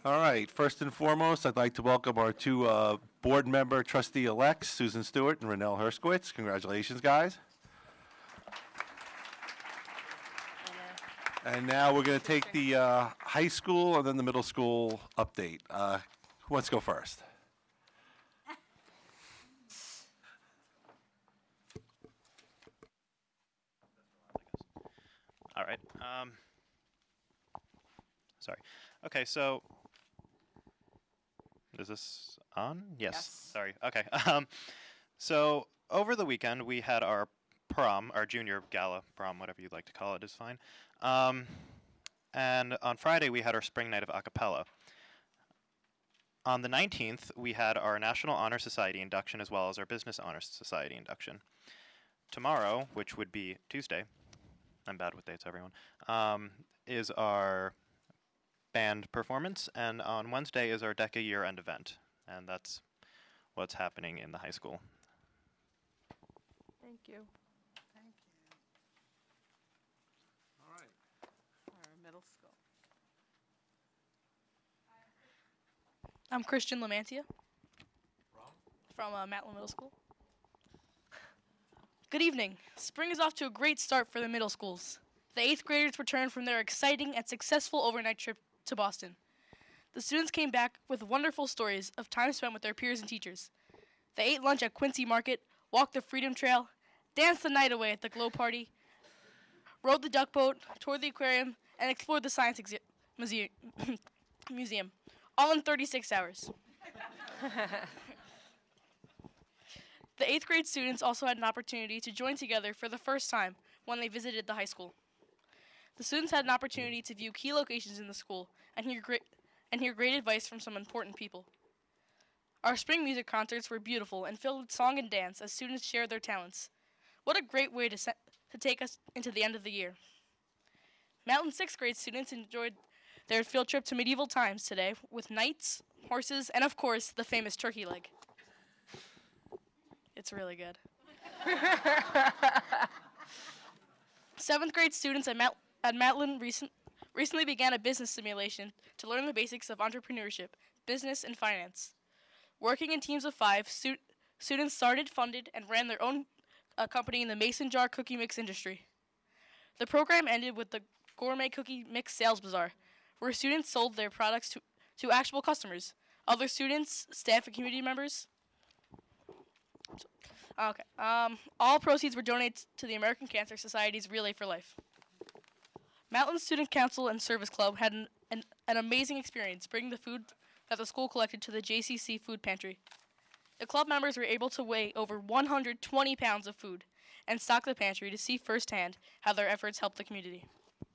All right. First and foremost, I'd like to welcome our two board member trustee-elects, Susan Stewart and Renell Herskowitz. Congratulations, guys. And now we're going to take the high school and then the middle school update. Who wants to go first? All right. Sorry. Okay, so is this on? Yes. Sorry. Okay. So over the weekend we had our prom, our junior gala prom, whatever you'd like to call it is fine. And on Friday we had our spring night of a cappella. On the 19th we had our National Honor Society induction as well as our Business Honor Society induction. Tomorrow, which would be Tuesday, I'm bad with dates, everyone, is our band performance, and on Wednesday is our DECA year-end event, and that's what's happening in the high school. Thank you. Thank you. All right. Our middle school. I'm Christian Lamantia from Matlin Middle School. Good evening. Spring is off to a great start for the middle schools. The 8th graders returned from their exciting and successful overnight trip to Boston. The students came back with wonderful stories of time spent with their peers and teachers. They ate lunch at Quincy Market, walked the Freedom Trail, danced the night away at the Glow Party, rode the duck boat, toured the aquarium, and explored the Science Museum, all in 36 hours. The 8th grade students also had an opportunity to join together for the first time when they visited the high school. The students had an opportunity to view key locations in the school and hear great advice from some important people. Our spring music concerts were beautiful and filled with song and dance as students shared their talents. What a great way to take us into the end of the year. Matlin 6th grade students enjoyed their field trip to medieval times today with knights, horses, and of course, the famous turkey leg. It's really good. 7th grade students at Matlin recently began a business simulation to learn the basics of entrepreneurship, business, and finance. Working in teams of 5, students started, funded, and ran their own company in the mason jar cookie mix industry. The program ended with the gourmet cookie mix sales bazaar, where students sold their products to actual customers, other students, staff, and community members. Okay. All proceeds were donated to the American Cancer Society's Relay for Life. Matlin Student Council and Service Club had an amazing experience bringing the food that the school collected to the JCC food pantry. The club members were able to weigh over 120 pounds of food and stock the pantry to see firsthand how their efforts helped the community.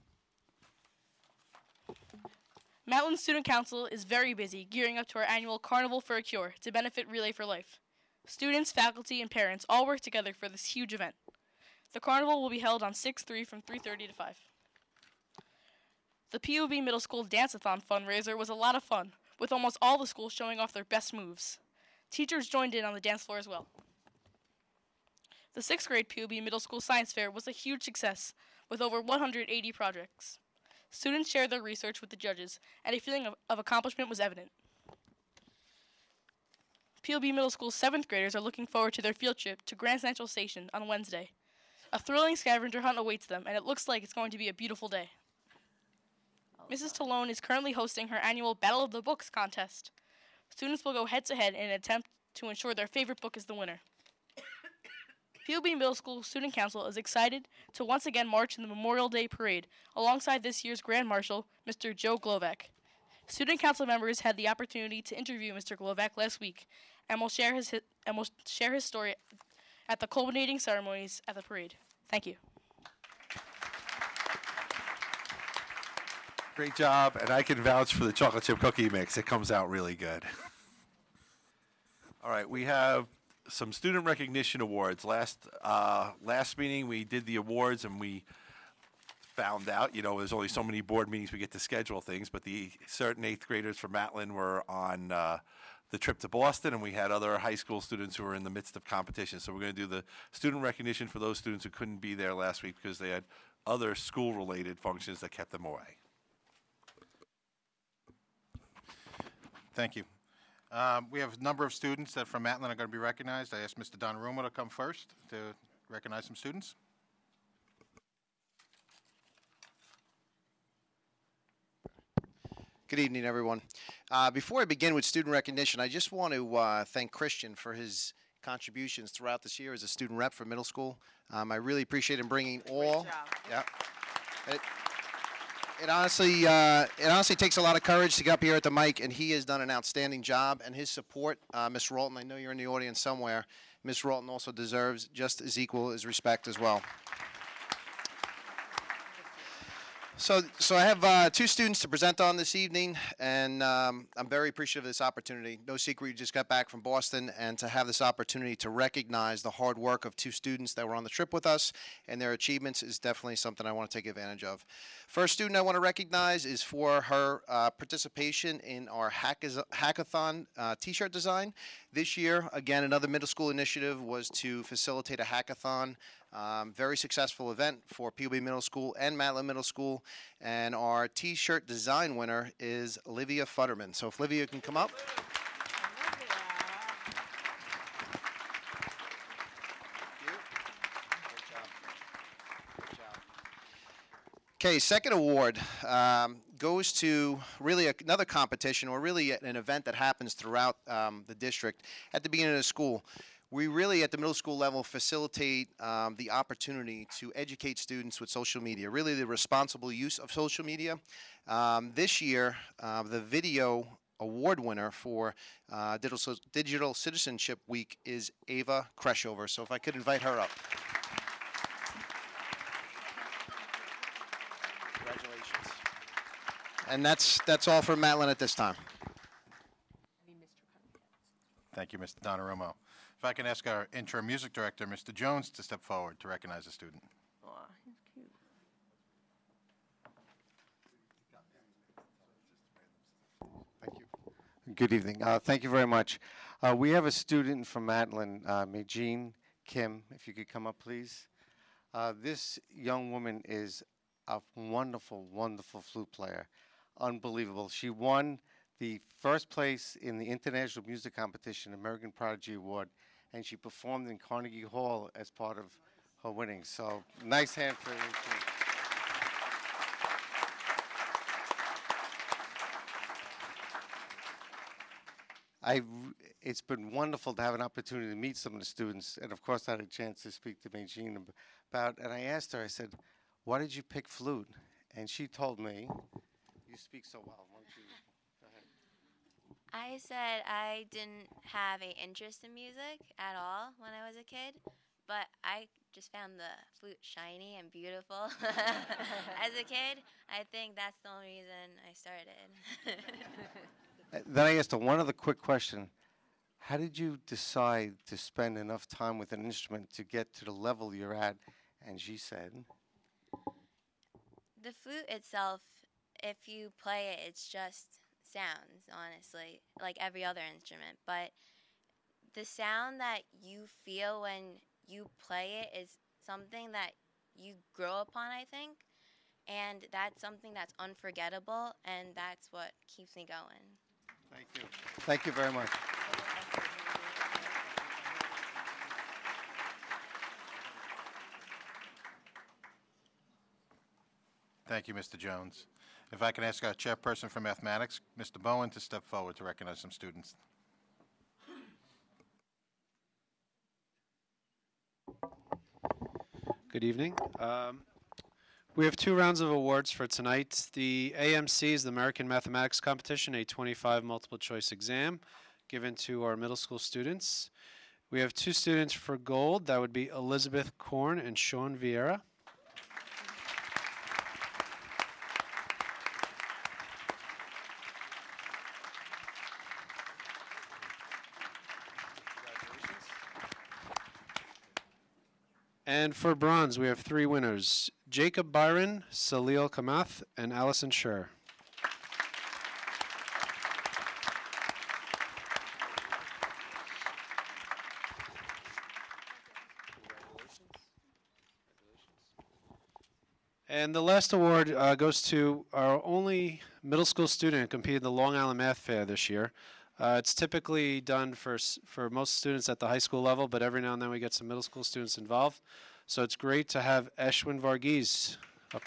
Matlin Student Council is very busy gearing up to our annual Carnival for a Cure to benefit Relay for Life. Students, faculty, and parents all work together for this huge event. The carnival will be held on 6/3 from 3:30 to 5. The POB Middle School Dance-a-thon fundraiser was a lot of fun, with almost all the schools showing off their best moves. Teachers joined in on the dance floor as well. The 6th grade POB Middle School Science Fair was a huge success, with over 180 projects. Students shared their research with the judges, and a feeling of accomplishment was evident. POB Middle School 7th graders are looking forward to their field trip to Grand Central Station on Wednesday. A thrilling scavenger hunt awaits them, and it looks like it's going to be a beautiful day. Mrs. Talone is currently hosting her annual Battle of the Books contest. Students will go head-to-head in an attempt to ensure their favorite book is the winner. POB Middle School Student Council is excited to once again march in the Memorial Day Parade alongside this year's Grand Marshal, Mr. Joe Glovac. Student Council members had the opportunity to interview Mr. Glovac last week and will share his story at the culminating ceremonies at the parade. Thank you. Great job, and I can vouch for the chocolate chip cookie mix. It comes out really good. All right, we have some student recognition awards. Last meeting, we did the awards, and we found out, there's only so many board meetings we get to schedule things, but the certain 8th graders from Matlin were on the trip to Boston, and we had other high school students who were in the midst of competition. So we're going to do the student recognition for those students who couldn't be there last week because they had other school-related functions that kept them away. Thank you. We have a number of students that from Matlin are going to be recognized. I ask Mr. Donnarumma to come first to recognize some students. Good evening, everyone. Before I begin with student recognition, I just want to thank Christian for his contributions throughout this year as a student rep for middle school. I really appreciate him bringing all. Great job. Yeah. It honestly takes a lot of courage to get up here at the mic, and he has done an outstanding job. And his support, Ms. Rolton, I know you're in the audience somewhere. Ms. Rolton also deserves just as equal as respect as well. So I have two students to present on this evening, and I'm very appreciative of this opportunity. No secret, we just got back from Boston, and to have this opportunity to recognize the hard work of two students that were on the trip with us and their achievements is definitely something I want to take advantage of. First student I want to recognize is for her participation in our hackathon t-shirt design. This year, again, another middle school initiative was to facilitate a hackathon. Very successful event for POB Middle School and Matlin Middle School. And our t-shirt design winner is Olivia Futterman. So if Olivia can come up. Okay, second award goes to really another competition, or really an event that happens throughout the district at the beginning of the school. We really, at the middle school level, facilitate the opportunity to educate students with social media, really the responsible use of social media. This year, the video award winner for Digital Citizenship Week is Ava Kreshover. So if I could invite her up. Congratulations. And that's all for Matlin at this time. Thank you, Mr. Donnarumma. If I can ask our interim music director, Mr. Jones, to step forward to recognize a student. Aw, he's cute. Thank you. Good evening. Thank you very much. We have a student from Matlin, Mejean Kim. If you could come up, please. This young woman is a wonderful, wonderful flute player. Unbelievable. She won the first place in the International Music Competition, American Prodigy Award, and she performed in Carnegie Hall as part of her winnings. So, nice hand for her. It's been wonderful to have an opportunity to meet some of the students, and of course I had a chance to speak to Mejean about, and I asked her, I said, why did you pick flute? And she told me, you speak so well, why don't you go ahead. I said I didn't have an interest in music at all when I was a kid, but I just found the flute shiny and beautiful as a kid. I think that's the only reason I started. Then I asked her one other quick question. How did you decide to spend enough time with an instrument to get to the level you're at? And she said, The flute itself, if you play it, it's just sounds, honestly, like every other instrument. But the sound that you feel when you play it is something that you grow upon, I think. And that's something that's unforgettable, and that's what keeps me going. thank you. Thank you very much. Thank you, Mr. Jones. If I can ask our chairperson for mathematics, Mr. Bowen, to step forward to recognize some students. Good evening. We have 2 rounds of awards for tonight. The AMC is the American Mathematics Competition, a 25 multiple choice exam given to our middle school students. We have 2 students for gold. That would be Elizabeth Korn and Sean Vieira. And for bronze, we have 3 winners, Jacob Byron, Salil Kamath, and Allison Scher. And the last award goes to our only middle school student who competed in the Long Island Math Fair this year. It's typically done for most students at the high school level, but every now and then we get some middle school students involved. So it's great to have Eshwin Varghese up.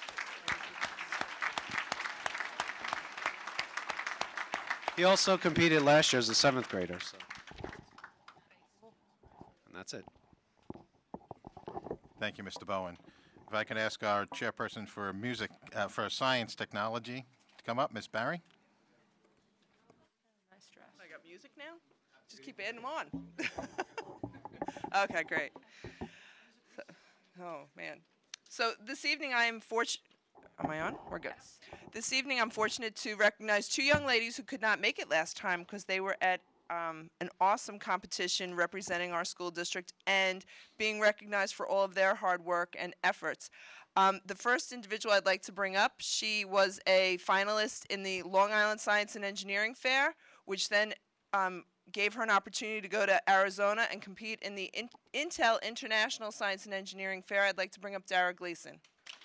He also competed last year as a 7th grader. So. And that's it. Thank you, Mr. Bowen. If I can ask our chairperson for for science technology to come up, Ms. Barry. Nice dress. I got music now? Just keep adding them on. Okay, great. Oh, man. So this evening I am fortunate. Am I on? We're good. Yes. This evening I'm fortunate to recognize 2 young ladies who could not make it last time because they were at an awesome competition representing our school district and being recognized for all of their hard work and efforts. The first individual I'd like to bring up, she was a finalist in the Long Island Science and Engineering Fair, which then gave her an opportunity to go to Arizona and compete in the Intel International Science and Engineering Fair. I'd like to bring up Dara Gleason.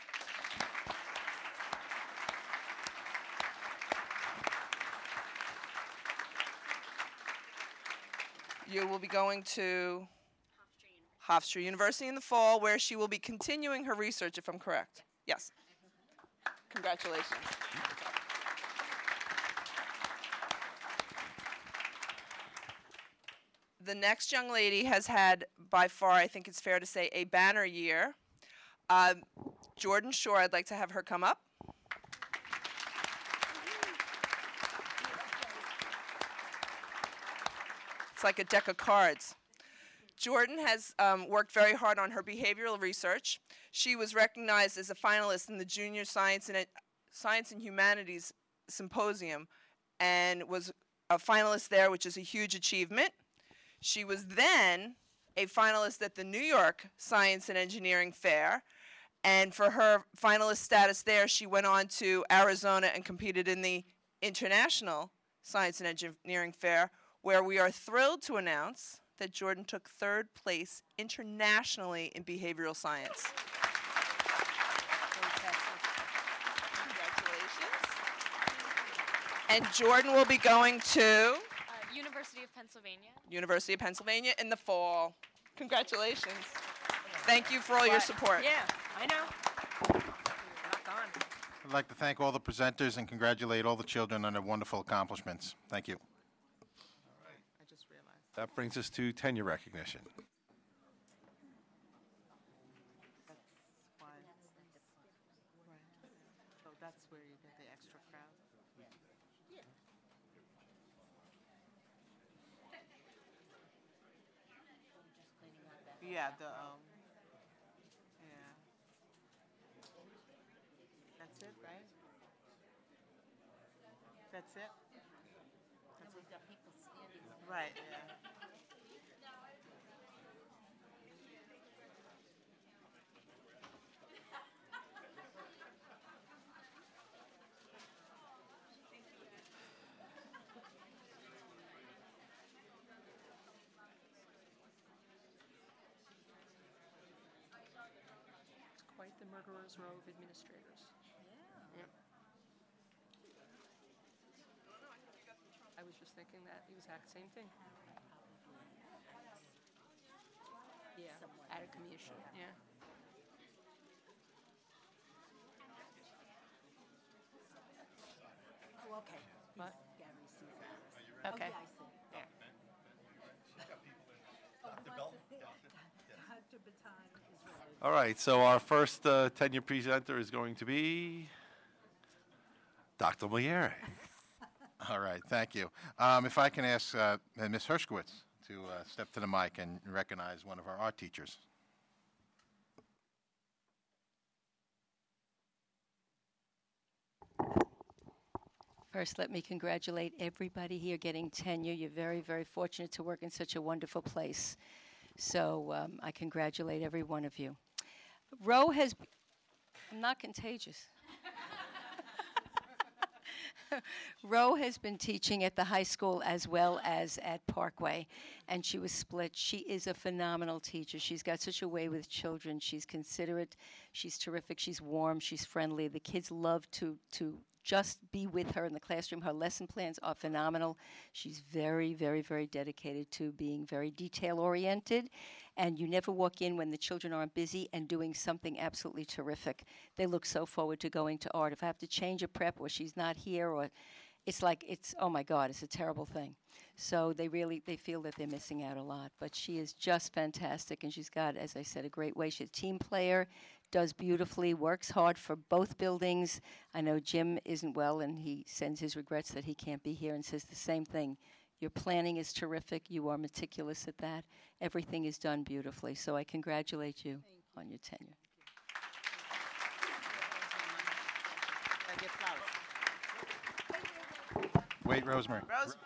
You will be going to Hofstra University in the fall, where she will be continuing her research, if I'm correct. Yes. Congratulations. The next young lady has had, by far, I think it's fair to say, a banner year. Jordan Shore, I'd like to have her come up. It's like a deck of cards. Jordan has worked very hard on her behavioral research. She was recognized as a finalist in the Junior Science and Humanities Symposium and was a finalist there, which is a huge achievement. She was then a finalist at the New York Science and Engineering Fair, and for her finalist status there, she went on to Arizona and competed in the International Science and Engineering Fair, where we are thrilled to announce that Jordan took 3rd place internationally in behavioral science. Congratulations. And Jordan will be going to University of Pennsylvania in the fall. Congratulations. Thank you for all your support. Yeah, I know. Rock on. I'd like to thank all the presenters and congratulate all the children on their wonderful accomplishments. Thank you. I just realized. That brings us to tenure recognition. That's why. Right. So that's where you get the extra crowd. Yeah, yeah. That's it, right? That's it? That's we've got people standing. Right, yeah. Quite the murderer's row of administrators. Yeah. Yep. I was just thinking that the exact same thing. Yeah, at a commission, yeah. Oh, okay. What? Gary sees that. Okay. Oh, yeah, I see. Yeah. Dr. Baton is ready. All right, so our first tenure presenter is going to be Dr. Moliere. All right, thank you. If I can ask Ms. Hershkowitz to step to the mic and recognize one of our art teachers. First, let me congratulate everybody here getting tenure. You're very, very fortunate to work in such a wonderful place. So I congratulate every one of you. Roe has, I'm not contagious. Roe has been teaching at the high school as well as at Parkway, and she was split. She is a phenomenal teacher. She's got such a way with children. She's considerate. She's terrific. She's warm. She's friendly. The kids love to just be with her in the classroom. Her lesson plans are phenomenal. She's very, very, very dedicated to being very detail-oriented, and you never walk in when the children aren't busy and doing something absolutely terrific. They look so forward to going to art. If I have to change a prep or she's not here, or oh my God, it's a terrible thing. So they feel that they're missing out a lot. But she is just fantastic, and she's got, as I said, a great way. She's a team player, does beautifully, works hard for both buildings. I know Jim isn't well, and he sends his regrets that he can't be here and says the same thing. Your planning is terrific. You are meticulous at that. Everything is done beautifully. So I congratulate you on your tenure. Wait, Rosemary.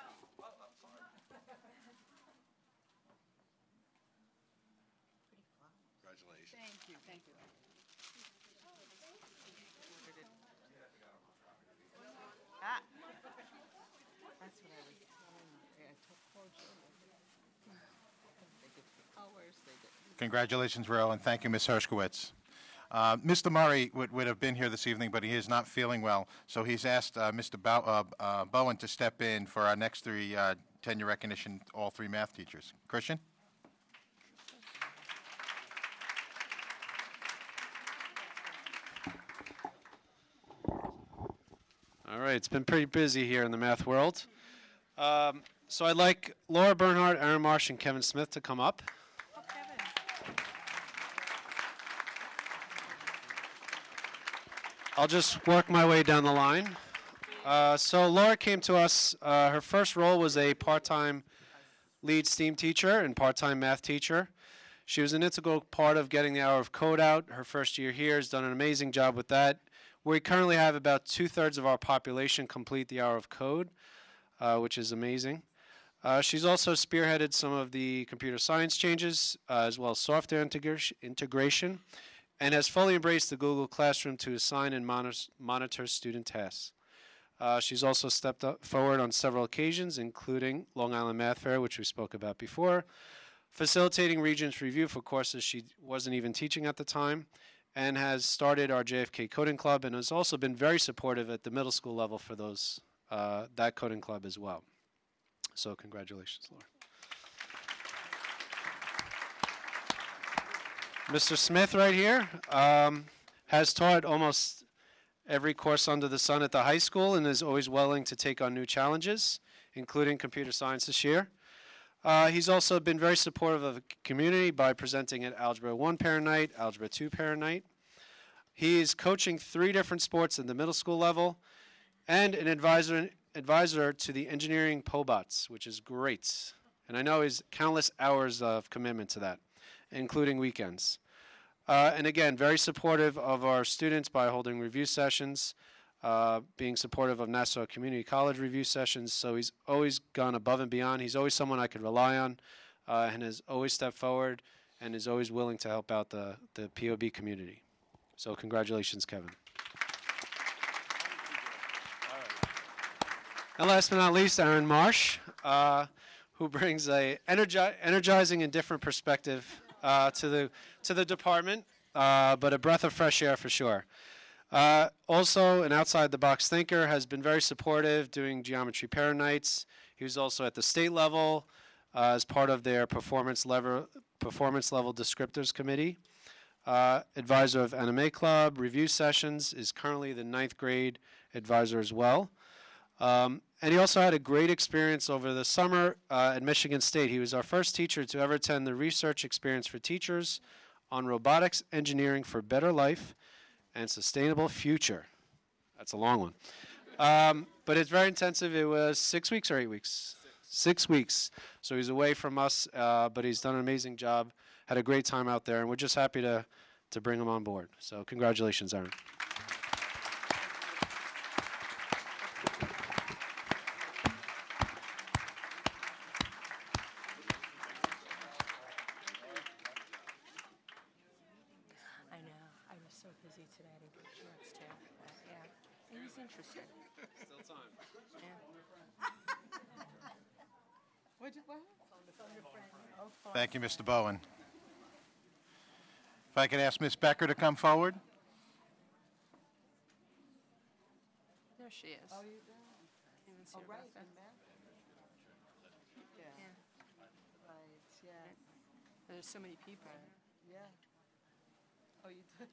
Thank you. Thank you. Ah. That's what I was telling you. I took photos. They did the colors. They did. Congratulations, Ro, and thank you, Ms. Hershkowitz. Mr. Murray would have been here this evening, but he is not feeling well, so he's asked Mr. Bowen to step in for our next three tenure recognition, all three math teachers. Christian? All right, it's been pretty busy here in the math world. So I'd like Laura Bernhardt, Aaron Marsh, and Kevin Smith to come up. I'll just work my way down the line. So Laura came to us. Her first role was a part-time lead STEAM teacher and part-time math teacher. She was an integral part of getting the hour of code out. Her first year here has done an amazing job with that. We currently have about 2/3 of our population complete the hour of code, which is amazing. She's also spearheaded some of the computer science changes, as well as software integration, and has fully embraced the Google Classroom to assign and monitor student tasks. She's also stepped forward on several occasions, including Long Island Math Fair, which we spoke about before, facilitating Regents Review for courses she wasn't even teaching at the time, and has started our JFK Coding Club, and has also been very supportive at the middle school level for that coding club as well. So congratulations, Laura. Mr. Smith right here has taught almost every course under the sun at the high school and is always willing to take on new challenges, including computer science this year. He's also been very supportive of the community by presenting at Algebra 1 Parent Night, Algebra 2 Parent Night. He is coaching 3 different sports at the middle school level and an advisor to the engineering POBOTs, which is great. And I know he's countless hours of commitment to that, including weekends. And again, very supportive of our students by holding review sessions, being supportive of Nassau Community College review sessions. So he's always gone above and beyond. He's always someone I could rely on, and has always stepped forward and is always willing to help out the POB community. So congratulations, Kevin. And last but not least, Aaron Marsh, who brings a energizing and different perspective to the department, but a breath of fresh air for sure. Also, an outside-the-box thinker, has been very supportive doing Geometry Parent Nights. He was also at the state level as part of their performance level descriptors committee. Advisor of Anime Club, review sessions, is currently the 9th grade advisor as well. And he also had a great experience over the summer at Michigan State. He was our first teacher to ever attend the Research Experience for Teachers on Robotics Engineering for Better Life and Sustainable Future. That's a long one. But it's very intensive. It was 6 weeks or 8 weeks? 6 weeks. So he's away from us, but he's done an amazing job, had a great time out there, and we're just happy to bring him on board. So congratulations, Aaron. Interesting. Still time. Yeah. Thank you, Mr. Bowen. If I could ask Ms. Becker to come forward. No, There she is. Oh, you do? Even see Oh, her right, back there. in Memphis. Yeah. Right, yes. There's so many people. Yeah. Oh, you did?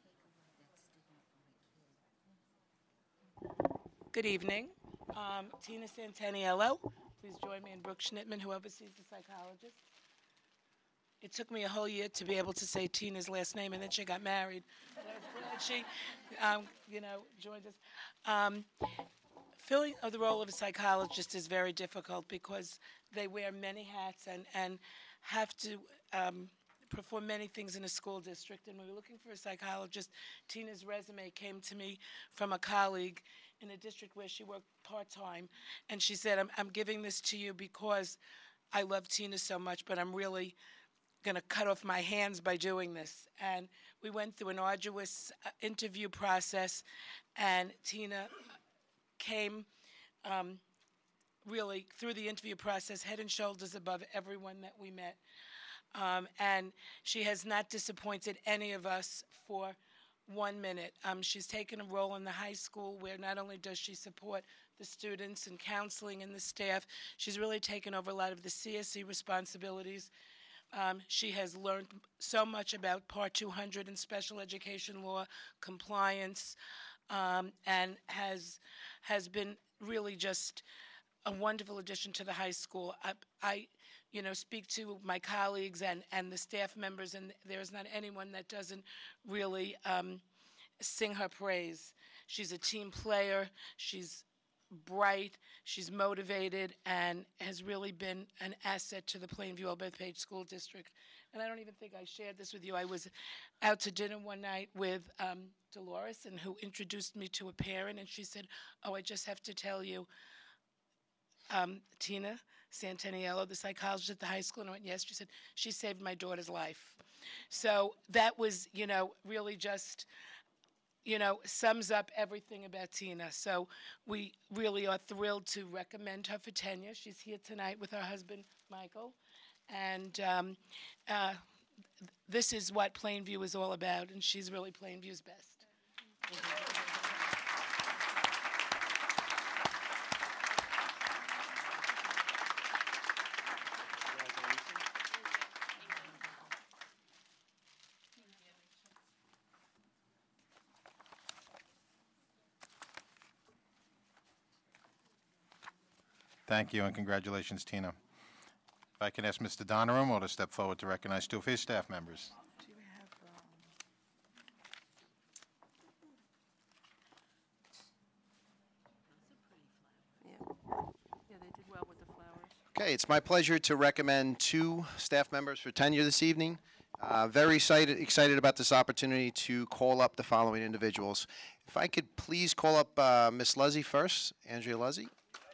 Good evening. Tina Santaniello. Please join me in Brooke Schnittman, who oversees the psychologist. It took me a whole year to be able to say Tina's last name, and then she got married. But I was glad she, joined us. Filling of the role of a psychologist is very difficult because they wear many hats and have to perform many things in a school district. And when we were looking for a psychologist, Tina's resume came to me from a colleague in a district where she worked part-time. And she said, I'm giving this to you because I love Tina so much, but I'm really going to cut off my hands by doing this. And we went through an arduous interview process, and Tina came really through the interview process head and shoulders above everyone that we met. And she has not disappointed any of us for 1 minute. She's taken a role in the high school where not only does she support the students and counseling and the staff, she's really taken over a lot of the CSE responsibilities. She has learned so much about Part 200 and special education law, compliance, and has been really just a wonderful addition to the high school. I speak to my colleagues and the staff members, and there's not anyone that doesn't really sing her praise. She's a team player. She's bright, she's motivated, and has really been an asset to the Plainview Bethpage School District. And I don't even think I shared this with you. I was out to dinner one night with Dolores, and who introduced me to a parent, and she said, "Oh, I just have to tell you, Tina Santaniello, the psychologist at the high school." And I went, "Yes." She said, "She saved my daughter's life." So that was, really just sums up everything about Tina. So we really are thrilled to recommend her for tenure. She's here tonight with her husband, Michael. And this is what Plainview is all about, and she's really Plainview's best. Thank you, and congratulations, Tina. If I can ask Mr. Donarumo to step forward to recognize two of his staff members. Do you have, Yeah, they did well with the flowers. Okay, it's my pleasure to recommend two staff members for tenure this evening. Very excited about this opportunity to call up the following individuals. If I could please call up Miss Luzzy first, Andrea Luzzy.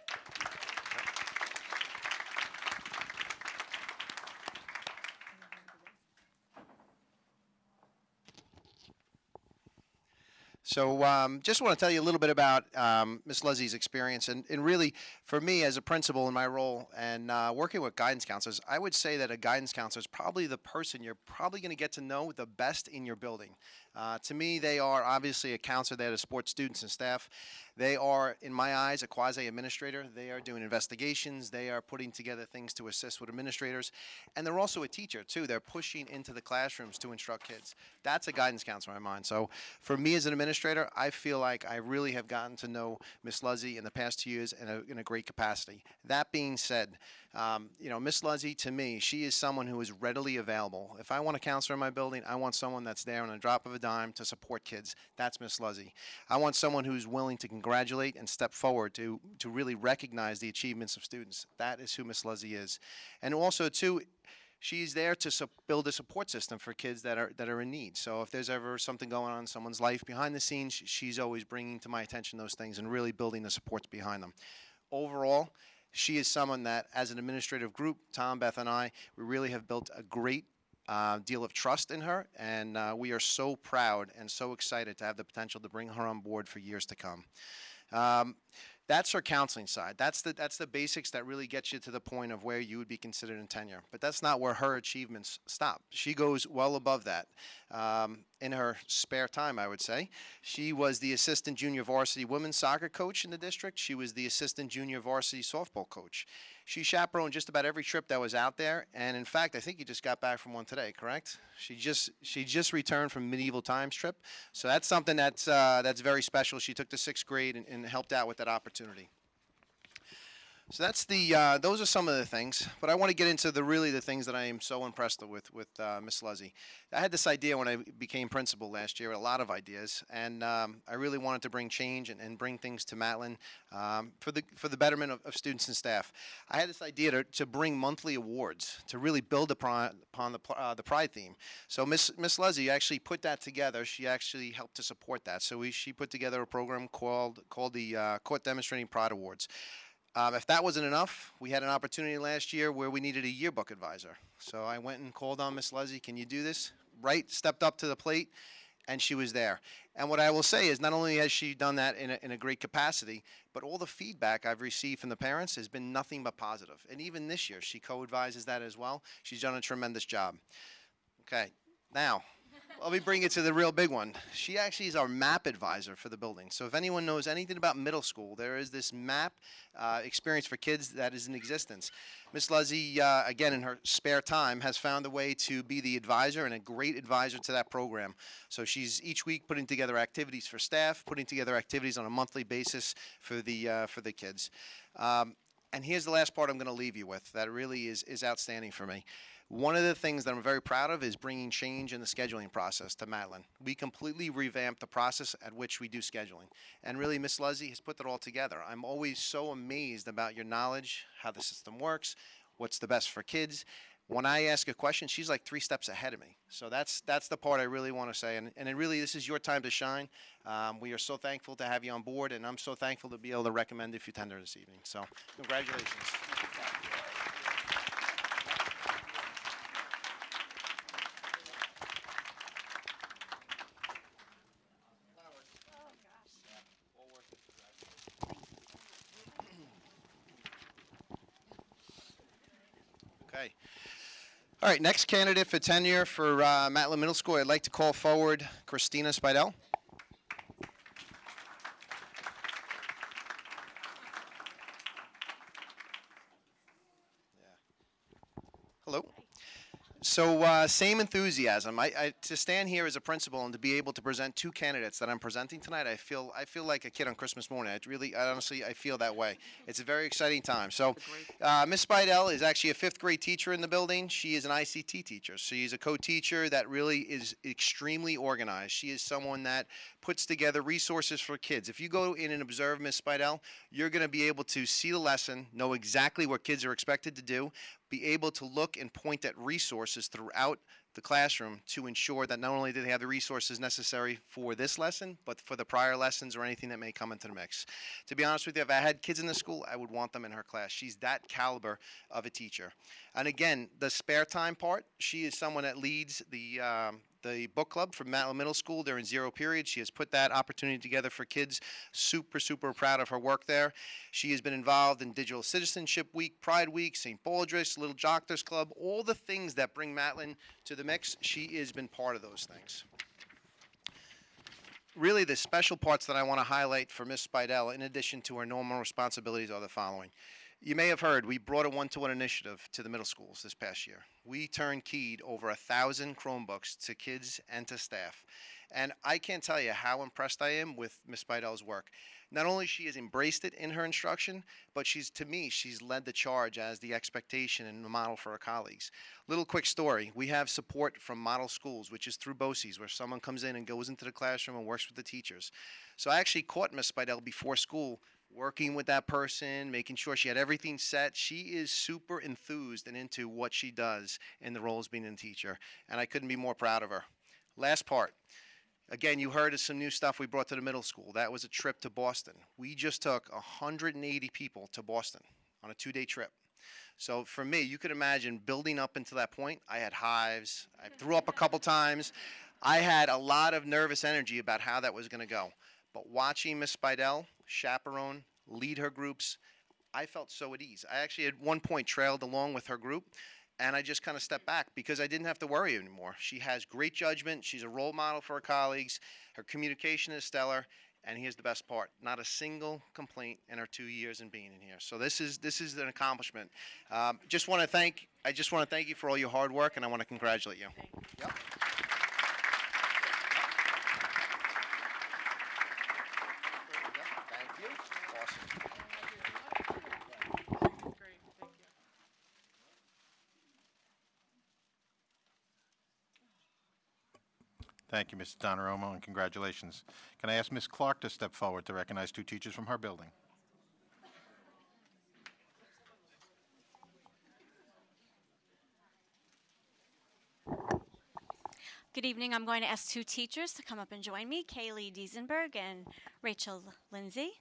So just want to tell you a little bit about Ms. Luzzy's experience. And really, for me as a principal in my role and working with guidance counselors, I would say that a guidance counselor is probably the person you're probably going to get to know the best in your building. To me, they are obviously a counselor there to support students and staff. They are, in my eyes, a quasi-administrator. They are doing investigations. They are putting together things to assist with administrators. And they're also a teacher, too. They're pushing into the classrooms to instruct kids. That's a guidance counselor in my mind. So for me as an administrator, I feel like I really have gotten to know Ms. Luzzy in the past 2 years in a great capacity. That being said, Ms. Luzzy, to me, she is someone who is readily available. If I want a counselor in my building, I want someone that's there on a drop of a dime to support kids. That's Ms. Luzzy. I want someone who's willing to congratulate and step forward to really recognize the achievements of students. That is who Ms. Luzzy is. And also, too, she's there to build a support system for kids that are in need. So if there's ever something going on in someone's life behind the scenes, she's always bringing to my attention those things and really building the supports behind them. Overall, she is someone that, as an administrative group, Tom, Beth, and I, we really have built a great deal of trust in her, and we are so proud and so excited to have the potential to bring her on board for years to come. That's her counseling side. That's the basics that really gets you to the point of where you would be considered in tenure. But that's not where her achievements stop. She goes well above that. in her spare time, I would say. She was the assistant junior varsity women's soccer coach in the district. She was the assistant junior varsity softball coach. She chaperoned just about every trip that was out there, and in fact, I think you just got back from one today, correct? She just returned from Medieval Times trip, so that's something that's very special. She took the 6th grade and helped out with that opportunity. So that's those are some of the things, but I want to get into the things that I am so impressed with Miss Luzzy. I had this idea when I became principal last year, a lot of ideas, and I really wanted to bring change and bring things to Matlin for the betterment of students and staff. I had this idea to bring monthly awards to really build upon the Pride theme. So Miss Luzzy actually put that together. She actually helped to support that. So she put together a program called the Court Demonstrating Pride Awards. If that wasn't enough, we had an opportunity last year where we needed a yearbook advisor. So I went and called on Miss Luzzy, can you do this? Right, stepped up to the plate, and she was there. And what I will say is not only has she done that in a great capacity, but all the feedback I've received from the parents has been nothing but positive. And even this year, she co-advises that as well. She's done a tremendous job. Okay, now, let me bring it to the real big one. She actually is our map advisor for the building. So if anyone knows anything about middle school, there is this map experience for kids that is in existence. Miss Luzzy, again, in her spare time, has found a way to be the advisor and a great advisor to that program. So she's each week putting together activities for staff, putting together activities on a monthly basis for the kids. And here's the last part I'm going to leave you with that really is outstanding for me. One of the things that I'm very proud of is bringing change in the scheduling process to Matlin. We completely revamped the process at which we do scheduling. And really, Miss Luzzy has put that all together. I'm always so amazed about your knowledge, how the system works, what's the best for kids. When I ask a question, she's like 3 steps ahead of me. So that's the part I really want to say. And it really, this is your time to shine. We are so thankful to have you on board, and I'm so thankful to be able to recommend if you tender this evening. So congratulations. Okay. All right, next candidate for tenure for Matlin Middle School, I'd like to call forward Christina Spidel. Hello. So same enthusiasm. To stand here as a principal and to be able to present 2 candidates that I'm presenting tonight, I feel like a kid on Christmas morning. Honestly, I feel that way. It's a very exciting time. So Ms. Spidel is actually a 5th grade teacher in the building. She is an ICT teacher. She's a co-teacher that really is extremely organized. She is someone that puts together resources for kids. If you go in and observe Ms. Spidel, you're going to be able to see the lesson, know exactly what kids are expected to do, be able to look and point at resources throughout the classroom to ensure that not only do they have the resources necessary for this lesson, but for the prior lessons or anything that may come into the mix. To be honest with you, if I had kids in the school, I would want them in her class. She's that caliber of a teacher. And again, the spare time part, she is someone that leads the book club for Matlin Middle School during 0 period. She has put that opportunity together for kids. Super, super proud of her work there. She has been involved in Digital Citizenship Week, Pride Week, St. Baldrick's, Little Doctors Club, all the things that bring Matlin to the mix. She has been part of those things. Really, the special parts that I want to highlight for Ms. Spidel, in addition to her normal responsibilities, are the following. You may have heard we brought a one-to-one initiative to the middle schools this past year. We turnkeyed over 1,000 Chromebooks to kids and to staff. And I can't tell you how impressed I am with Ms. Spidel's work. Not only she has embraced it in her instruction, but she's led the charge as the expectation and the model for her colleagues. Little quick story. We have support from Model Schools, which is through BOCES, where someone comes in and goes into the classroom and works with the teachers. So I actually caught Ms. Spidel before school working with that person, making sure she had everything set. She is super enthused and into what she does in the role as being a teacher, and I couldn't be more proud of her. Last part. Again, you heard of some new stuff we brought to the middle school. That was a trip to Boston. We just took 180 people to Boston on a 2-day trip. So for me, you could imagine building up until that point. I had hives. I threw up a couple times. I had a lot of nervous energy about how that was going to go. But watching Miss Spidel chaperone, lead her groups, I felt so at ease. I actually at one point trailed along with her group, and I just kind of stepped back because I didn't have to worry anymore. She has great judgment. She's a role model for her colleagues. Her communication is stellar. And here's the best part: not a single complaint in her 2 years in being in here. So this is an accomplishment. I just want to thank you for all your hard work, and I want to congratulate you. Yep. Thank you. Awesome. Thank you, Mrs. Donaromo, and congratulations. Can I ask Ms. Clark to step forward to recognize 2 teachers from her building? Good evening. I'm going to ask 2 teachers to come up and join me, Kaylee Diesenberg and Rachel Lindsay.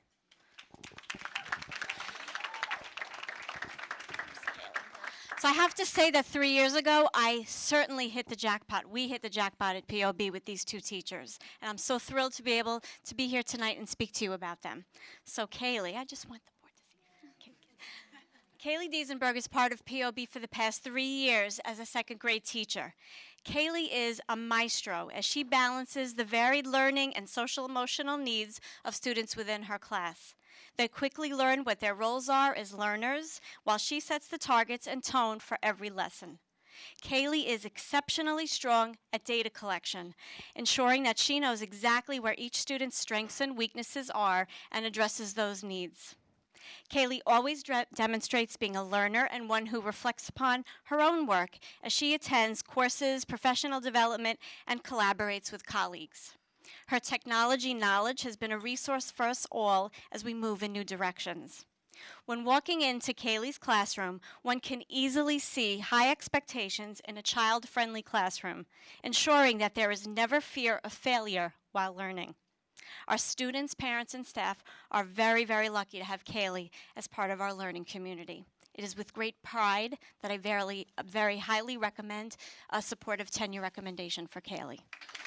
So I have to say that 3 years ago, I certainly hit the jackpot. We hit the jackpot at POB with these 2 teachers. And I'm so thrilled to be able to be here tonight and speak to you about them. So Kaylee, I just want the board to see. Kaylee Diesenberg is part of POB for the past 3 years as a 2nd grade teacher. Kaylee is a maestro as she balances the varied learning and social emotional needs of students within her class. They quickly learn what their roles are as learners, while she sets the targets and tone for every lesson. Kaylee is exceptionally strong at data collection, ensuring that she knows exactly where each student's strengths and weaknesses are and addresses those needs. Kaylee always demonstrates being a learner and one who reflects upon her own work as she attends courses, professional development, and collaborates with colleagues. Her technology knowledge has been a resource for us all as we move in new directions. When walking into Kaylee's classroom, one can easily see high expectations in a child-friendly classroom, ensuring that there is never fear of failure while learning. Our students, parents, and staff are very, very lucky to have Kaylee as part of our learning community. It is with great pride that I very highly recommend a supportive tenure recommendation for Kaylee.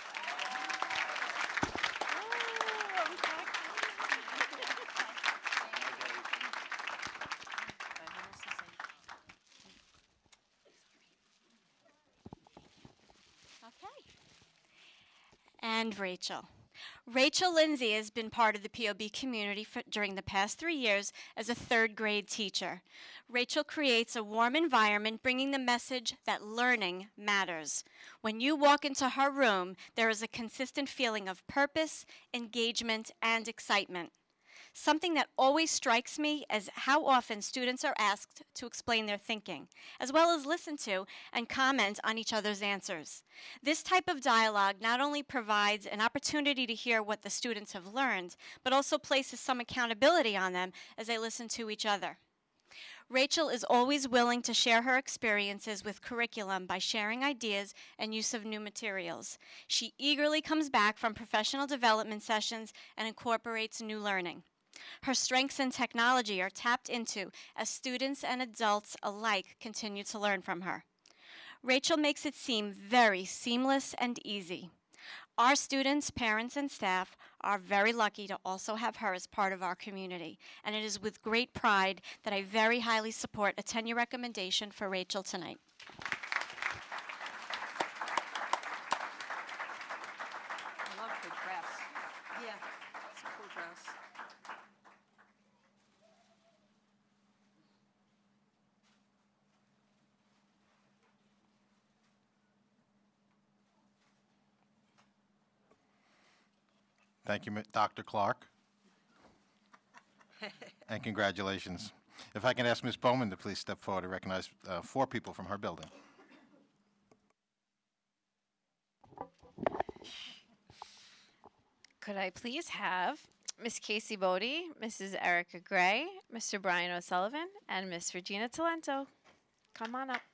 And Rachel. Rachel Lindsay has been part of the POB community during the past 3 years as a 3rd grade teacher. Rachel creates a warm environment, bringing the message that learning matters. When you walk into her room, there is a consistent feeling of purpose, engagement, and excitement. Something that always strikes me is how often students are asked to explain their thinking, as well as listen to and comment on each other's answers. This type of dialogue not only provides an opportunity to hear what the students have learned, but also places some accountability on them as they listen to each other. Rachel is always willing to share her experiences with curriculum by sharing ideas and use of new materials. She eagerly comes back from professional development sessions and incorporates new learning. Her strengths in technology are tapped into as students and adults alike continue to learn from her. Rachel makes it seem very seamless and easy. Our students, parents, and staff are very lucky to also have her as part of our community, and it is with great pride that I very highly support a tenure recommendation for Rachel tonight. I love her dress. Yeah, it's a cool dress. Thank you, Dr. Clark. And congratulations. If I can ask Ms. Bowman to please step forward to recognize 4 people from her building. Could I please have Miss Casey Bodie, Mrs. Erica Gray, Mr. Brian O'Sullivan, and Miss Regina Talento? Come on up.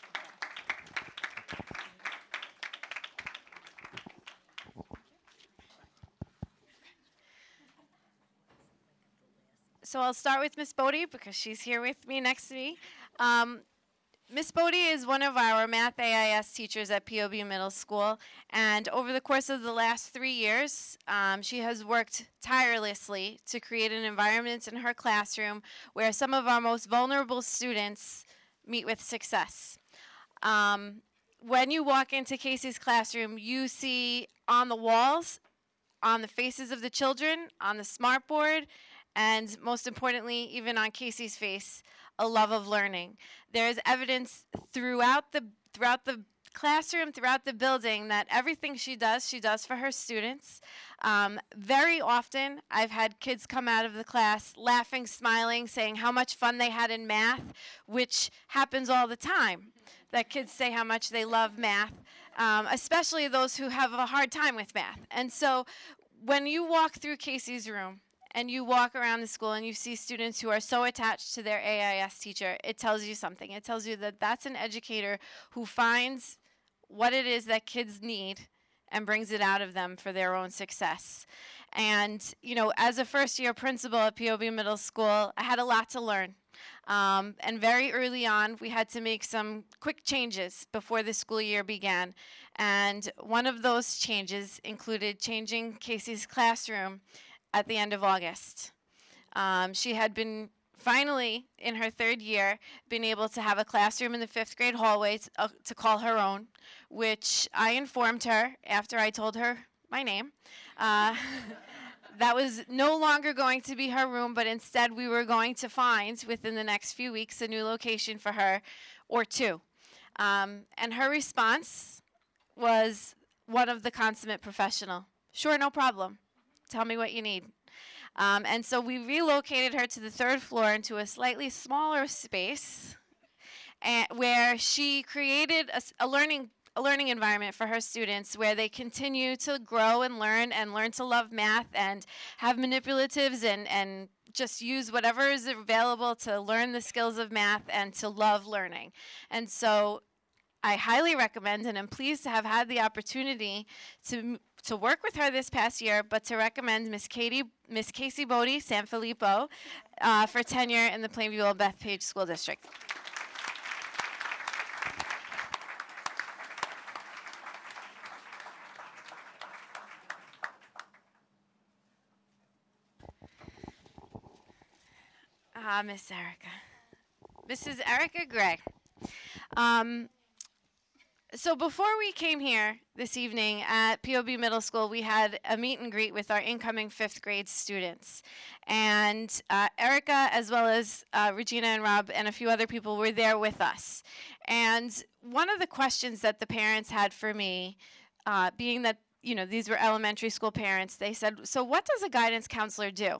So I'll start with Miss Bodie because she's here with me next to me. Miss Bodie is one of our math AIS teachers at POB Middle School, and over the course of the last 3 years, she has worked tirelessly to create an environment in her classroom where some of our most vulnerable students meet with success. When you walk into Casey's classroom, you see on the walls, on the faces of the children, on the smartboard, and most importantly, even on Casey's face, a love of learning. There's evidence throughout the classroom, throughout the building, that everything she does for her students. Very often, I've had kids come out of the class laughing, smiling, saying how much fun they had in math, which happens all the time, that kids say how much they love math, especially those who have a hard time with math. And so when you walk through Casey's room, and you walk around the school and you see students who are so attached to their AIS teacher, it tells you something. It tells you that that's an educator who finds what it is that kids need and brings it out of them for their own success. And, you know, as a first-year principal at POB Middle School, I had a lot to learn. And very early on, we had to make some quick changes before the school year began. And one of those changes included changing Casey's classroom at the end of August. She had been finally, in her third year, been able to have a classroom in the 5th grade hallway to call her own, which I informed her after I told her my name. That was no longer going to be her room, but instead we were going to find, within the next few weeks, a new location for her, or two. And her response was one of the consummate professional. Sure, no problem. Tell me what you need. And so we relocated her to the 3rd floor into a slightly smaller space where she created a learning environment for her students where they continue to grow and learn to love math and have manipulatives and just use whatever is available to learn the skills of math and to love learning. And so I highly recommend, and I'm pleased to have had the opportunity to work with her this past year, but to recommend Miss Casey Bodie Sanfilippo for tenure in the Plainview Old Bethpage School District. Miss Erica. Mrs. Erica Gray. So before we came here this evening at POB Middle School, we had a meet and greet with our incoming 5th grade students. And Erica, as well as Regina and Rob and a few other people were there with us. And one of the questions that the parents had for me, being that, you know, these were elementary school parents, they said, so what does a guidance counselor do?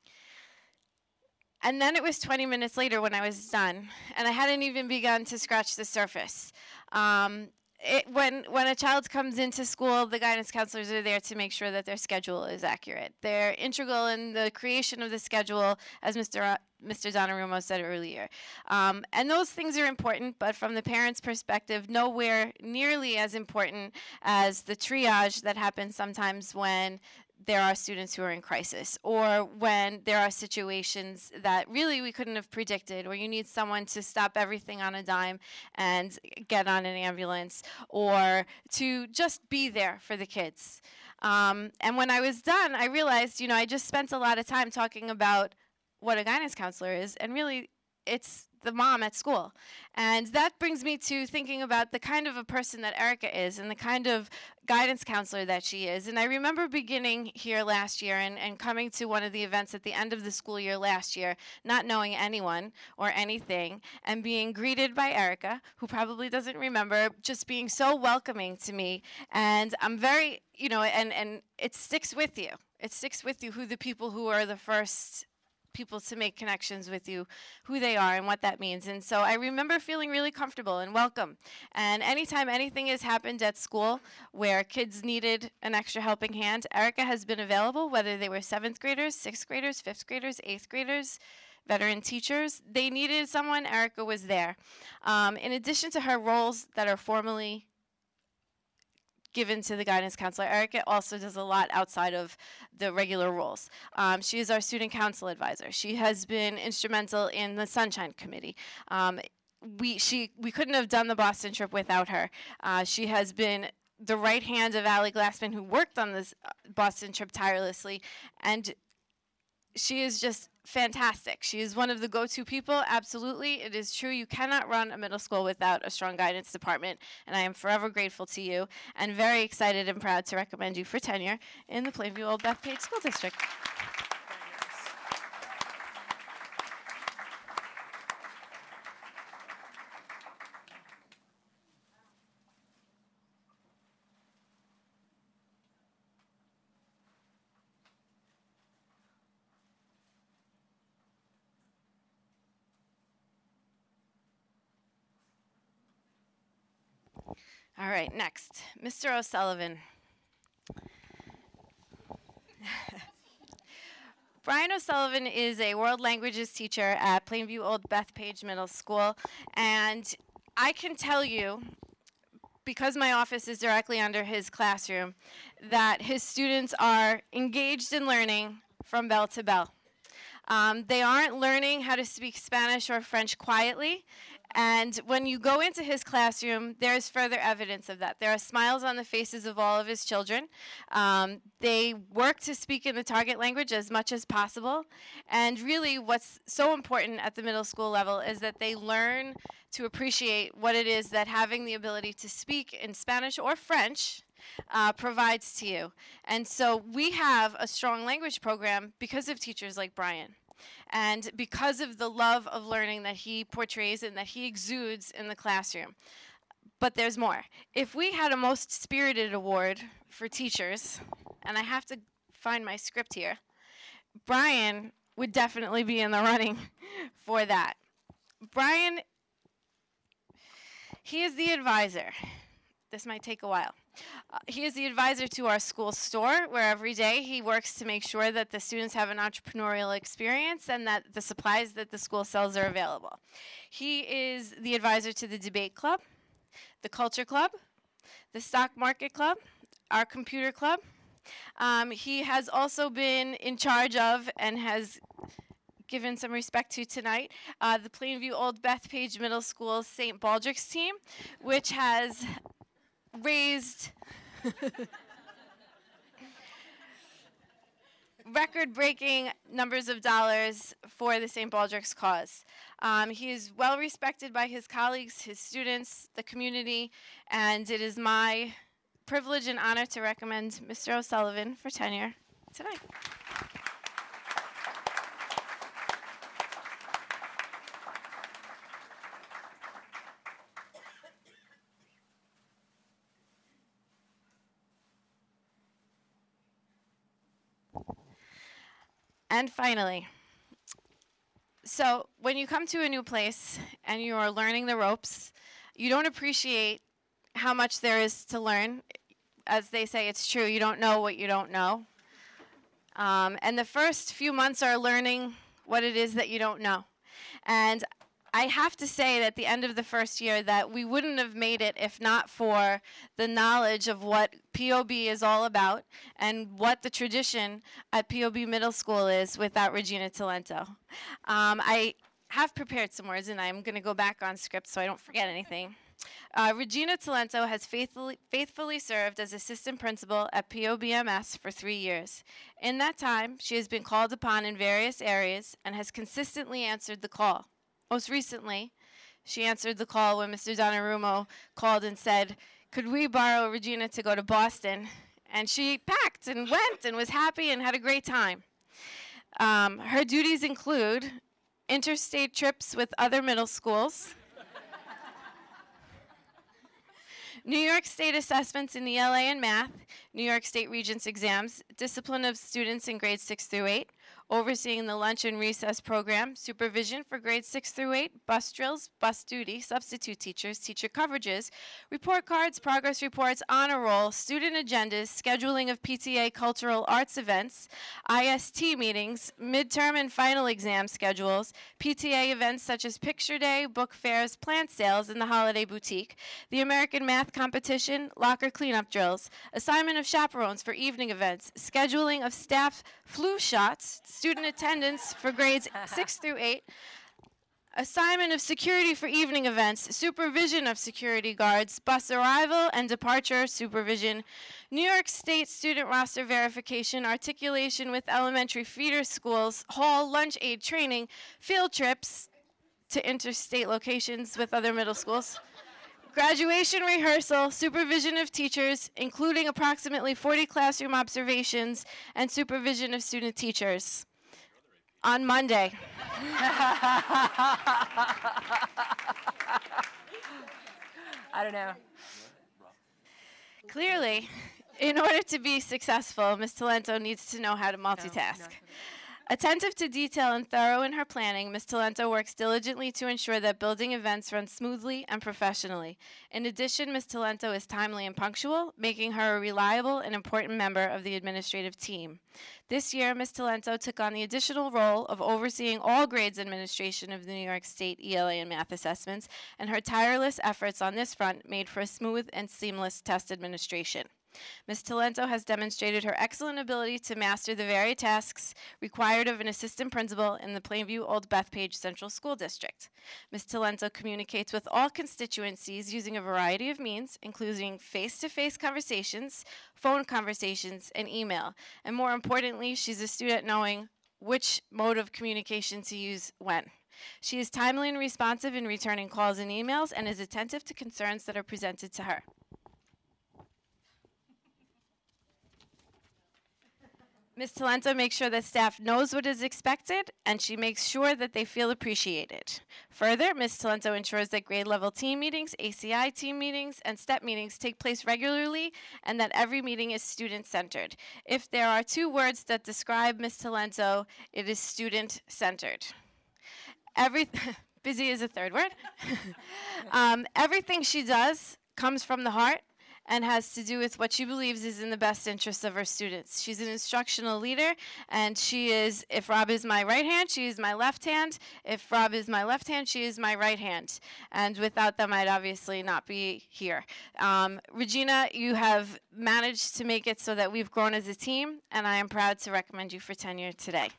And then it was 20 minutes later when I was done, and I hadn't even begun to scratch the surface. When a child comes into school, the guidance counselors are there to make sure that their schedule is accurate. They're integral in the creation of the schedule, as Mr. Donnarumma said earlier. And those things are important, but from the parent's perspective, nowhere nearly as important as the triage that happens sometimes when there are students who are in crisis, or when there are situations that really we couldn't have predicted, or you need someone to stop everything on a dime and get on an ambulance, or to just be there for the kids. And when I was done, I realized, you know, I just spent a lot of time talking about what a guidance counselor is, and really it's the mom at school. And that brings me to thinking about the kind of a person that Erica is and the kind of guidance counselor that she is. And I remember beginning here last year and coming to one of the events at the end of the school year last year, not knowing anyone or anything, and being greeted by Erica, who probably doesn't remember, just being so welcoming to me. And I'm very, you know, and it sticks with you. It sticks with you who the people who are the first people to make connections with you, who they are and what that means. And so I remember feeling really comfortable and welcome. And anytime anything has happened at school where kids needed an extra helping hand, Erica has been available, whether they were 7th graders, 6th graders, 5th graders, 8th graders, veteran teachers. They needed someone, Erica was there. In addition to her roles that are formally given to the guidance counselor, Erica also does a lot outside of the regular roles. She is our student council advisor. She has been instrumental in the Sunshine Committee. We couldn't have done the Boston trip without her. She has been the right hand of Allie Glassman, who worked on this Boston trip tirelessly, and she is just fantastic. She is one of the go-to people. Absolutely, it is true. You cannot run a middle school without a strong guidance department, and I am forever grateful to you and very excited and proud to recommend you for tenure in the Plainview Old Bethpage School District. All right, next, Mr. O'Sullivan. Brian O'Sullivan is a world languages teacher at Plainview Old Bethpage Middle School, and I can tell you, because my office is directly under his classroom, that his students are engaged in learning from bell to bell. They aren't learning how to speak Spanish or French quietly. And when you go into his classroom, there is further evidence of that. There are smiles on the faces of all of his children. They work to speak in the target language as much as possible. And really what's so important at the middle school level is that they learn to appreciate what it is that having the ability to speak in Spanish or French provides to you. And so we have a strong language program because of teachers like Brian. And because of the love of learning that he portrays and that he exudes in the classroom. But there's more. If we had a Most Spirited Award for teachers, and I have to find my script here, Brian would definitely be in the running for that. Brian, he is the advisor. This might take a while. He is the advisor to our school store, where every day he works to make sure that the students have an entrepreneurial experience and that the supplies that the school sells are available. He is the advisor to the debate club, the culture club, the stock market club, our computer club. He has also been in charge of and has given some respect to tonight, the Plainview Old Bethpage Middle School St. Baldrick's team, which has raised record-breaking numbers of dollars for the St. Baldrick's cause. He is well respected by his colleagues, his students, the community, and it is my privilege and honor to recommend Mr. O'Sullivan for tenure tonight. And finally, so when you come to a new place and you are learning the ropes, you don't appreciate how much there is to learn. As they say, it's true, you don't know what you don't know. And the first few months are learning what it is that you don't know. And I have to say that at the end of the first year that we wouldn't have made it if not for the knowledge of what POB is all about and what the tradition at POB Middle School is without Regina Talento. I have prepared some words, and I'm going to go back on script so I don't forget anything. Regina Talento has faithfully served as assistant principal at POBMS for 3 years. In that time, she has been called upon in various areas and has consistently answered the call. Most recently, she answered the call when Mr. Donnarumma called and said, could we borrow Regina to go to Boston? And she packed and went and was happy and had a great time. Her duties include interstate trips with other middle schools, New York State assessments in ELA and math, New York State Regents exams, discipline of students in grades 6 through 8, overseeing the lunch and recess program, supervision for grades 6 through 8, bus drills, bus duty, substitute teachers, teacher coverages, report cards, progress reports, honor roll, student agendas, scheduling of PTA cultural arts events, IST meetings, midterm and final exam schedules, PTA events such as picture day, book fairs, plant sales, and the holiday boutique, the American math competition, locker cleanup drills, assignment of chaperones for evening events, scheduling of staff flu shots, student attendance for grades 6 through 8, assignment of security for evening events, supervision of security guards, bus arrival and departure supervision, New York State student roster verification, articulation with elementary feeder schools, hall lunch aid training, field trips to interstate locations with other middle schools, graduation rehearsal, supervision of teachers, including approximately 40 classroom observations, and supervision of student teachers. On Monday. I don't know. Clearly, in order to be successful, Ms. Talento needs to know how to multitask. Attentive to detail and thorough in her planning, Ms. Talento works diligently to ensure that building events run smoothly and professionally. In addition, Ms. Talento is timely and punctual, making her a reliable and important member of the administrative team. This year, Ms. Talento took on the additional role of overseeing all grades administration of the New York State ELA and math assessments, and her tireless efforts on this front made for a smooth and seamless test administration. Ms. Talento has demonstrated her excellent ability to master the varied tasks required of an assistant principal in the Plainview Old Bethpage Central School District. Ms. Talento communicates with all constituencies using a variety of means, including face-to-face conversations, phone conversations, and email. And more importantly, she's astute at knowing which mode of communication to use when. She is timely and responsive in returning calls and emails and is attentive to concerns that are presented to her. Ms. Talento makes sure that staff knows what is expected, and she makes sure that they feel appreciated. Further, Ms. Talento ensures that grade-level team meetings, ACI team meetings, and STEP meetings take place regularly, and that every meeting is student-centered. If there are two words that describe Ms. Talento, it is student-centered. Busy is a third word. Everything she does comes from the heart and has to do with what she believes is in the best interest of her students. She's an instructional leader, and she is, if Rob is my right hand, she is my left hand. If Rob is my left hand, she is my right hand. And without them, I'd obviously not be here. Regina, you have managed to make it so that we've grown as a team, and I am proud to recommend you for tenure today.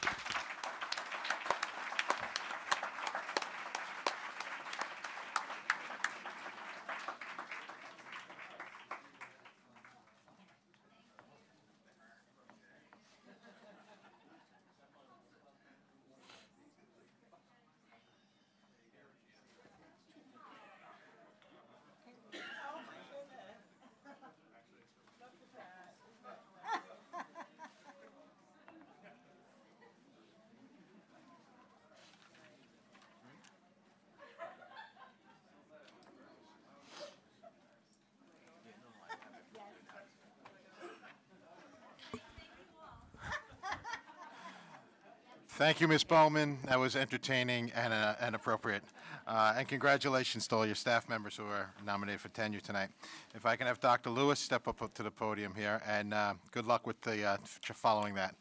Thank you, Ms. Bowman. That was entertaining and appropriate. And congratulations to all your staff members who are nominated for tenure tonight. If I can have Dr. Lewis step up to the podium here, and good luck with the following that.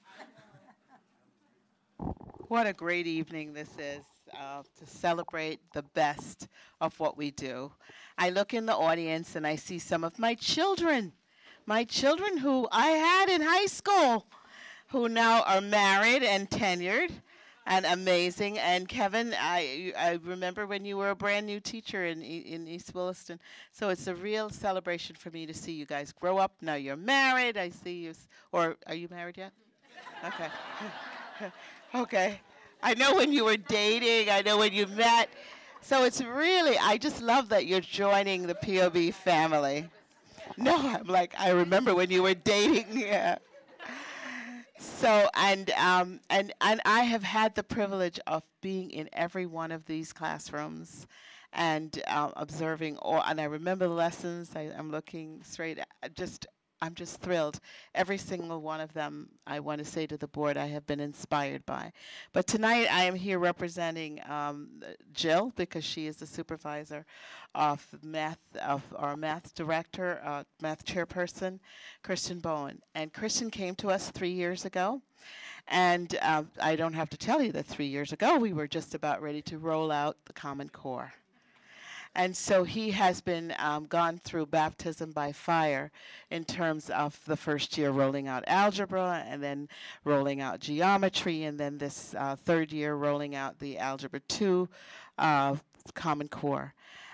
What a great evening this is to celebrate the best of what we do. I look in the audience and I see some of my children who I had in high school, who now are married and tenured and amazing. And Kevin, I remember when you were a brand new teacher in East Williston. So it's a real celebration for me to see you guys grow up. Now you're married. I see you, or are you married yet? Okay. Okay. I know when you were dating. I know when you met. So it's really, I just love that you're joining the POB family. No, I'm like, I remember when you were dating. Yeah. So, and I have had the privilege of being in every one of these classrooms and observing all, and I remember the lessons. I'm looking straight, I'm just thrilled. Every single one of them, I want to say to the board, I have been inspired by. But tonight I am here representing Jill, because she is the supervisor of math, of our math director, math chairperson, Kristen Bowen. And Kristen came to us 3 years ago. And I don't have to tell you that 3 years ago we were just about ready to roll out the Common Core. And so he has been gone through baptism by fire in terms of the first year rolling out algebra, and then rolling out geometry, and then this third year rolling out the Algebra 2 Common Core.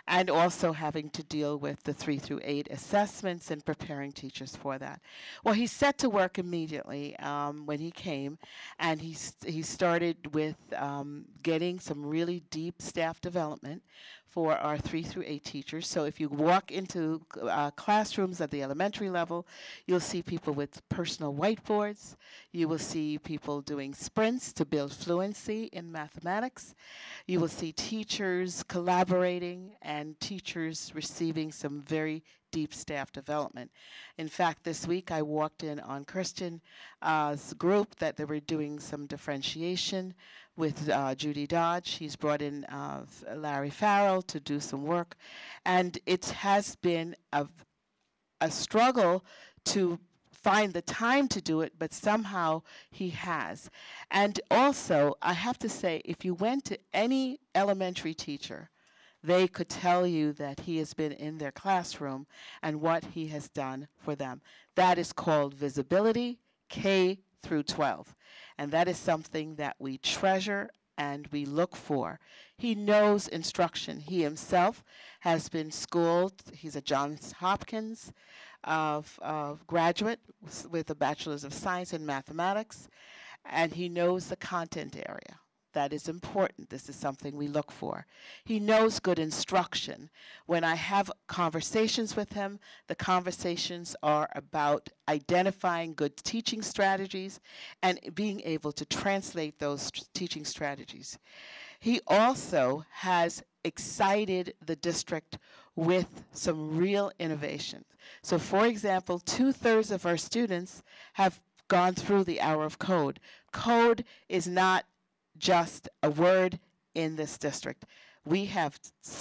and also having to deal with the 3 through 8 assessments and preparing teachers for that. Well, he set to work immediately when he came, and he started with getting some really deep staff development for our 3 through 8 teachers. So if you walk into classrooms at the elementary level, you'll see people with personal whiteboards. You will see people doing sprints to build fluency in mathematics. You will see teachers collaborating and teachers receiving some very deep staff development. In fact, this week I walked in on Christian's group that they were doing some differentiation with Judy Dodge. He's brought in Larry Farrell to do some work. And it has been a struggle to find the time to do it, but somehow he has. And also, I have to say, if you went to any elementary teacher, they could tell you that he has been in their classroom and what he has done for them. That is called visibility, K through 12. And that is something that we treasure and we look for. He knows instruction. He himself has been schooled. He's a Johns Hopkins graduate with a Bachelor's of Science in Mathematics, and he knows the content area. That is important. This is something we look for. He knows good instruction. When I have conversations with him, the conversations are about identifying good teaching strategies and being able to translate those teaching strategies. He also has excited the district with some real innovations. So, for example, 2/3 of our students have gone through the hour of code. Code is not just a word in this district. We have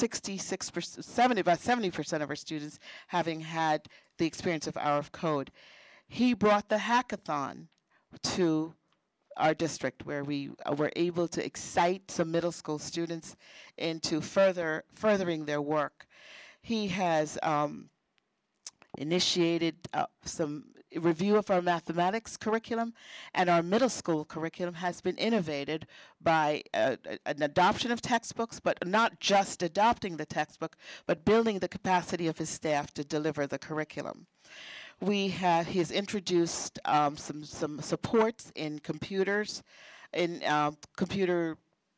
66%, about 70% of our students having had the experience of Hour of Code. He brought the hackathon to our district where we were able to excite some middle school students into furthering their work. He has initiated some review of our mathematics curriculum, and our middle school curriculum has been innovated by an adoption of textbooks, but not just adopting the textbook, but building the capacity of his staff to deliver the curriculum. He has introduced some supports in computers, in computer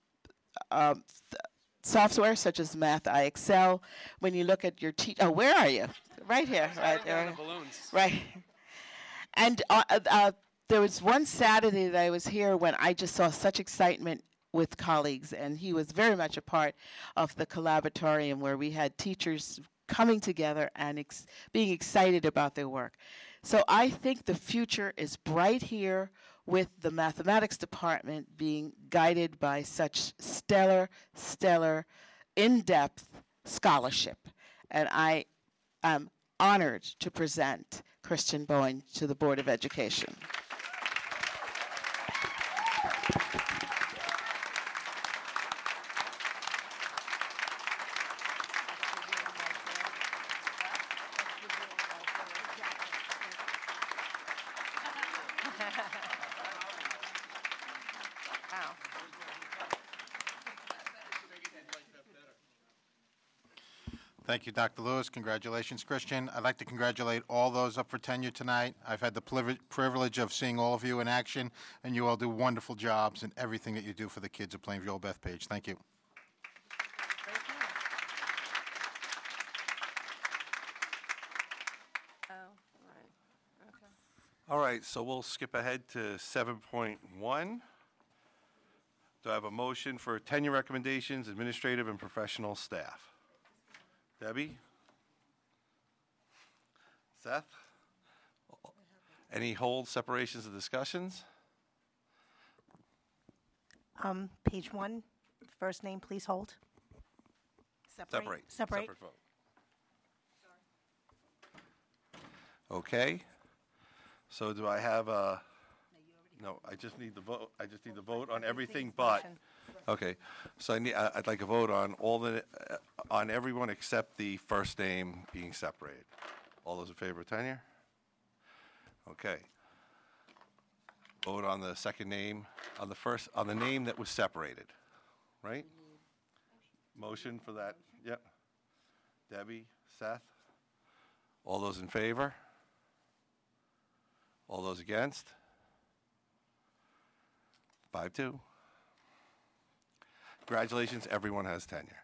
software such as Math IXL. When you look at your where are you? Right here, right there. Right. And there was one Saturday that I was here when I just saw such excitement with colleagues, and he was very much a part of the collaboratorium where we had teachers coming together and being excited about their work. So I think the future is bright here with the mathematics department being guided by such stellar, in-depth scholarship. And I am honored to present Christian Bowen to the Board of Education. Thank you, Dr. Lewis. Congratulations, Christian. I'd like to congratulate all those up for tenure tonight. I've had the privilege of seeing all of you in action, and you all do wonderful jobs in everything that you do for the kids at Plainview Old Bethpage. Thank you. All right, so we'll skip ahead to 7.1. Do I have a motion for tenure recommendations, administrative and professional staff? Debbie? Seth? Any hold, separations, or discussions? Page 1, first name, please hold. Separate. Separate vote. Okay. So do I have a, no, I just need the vote, I just need the vote on everything but. Okay, so I'd like a vote on on everyone except the first name being separated. All those in favor of tenure? Okay. Vote on the second name, on the name that was separated, right? Motion for that, yep. Debbie, Seth? All those in favor? All those against? 5-2. Congratulations, everyone has tenure.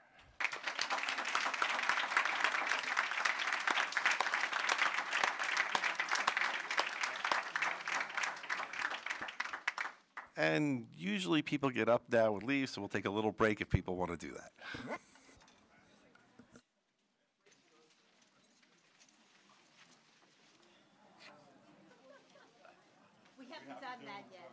And usually people get up now and leave, so we'll take a little break if people want to do that. We haven't done that yet.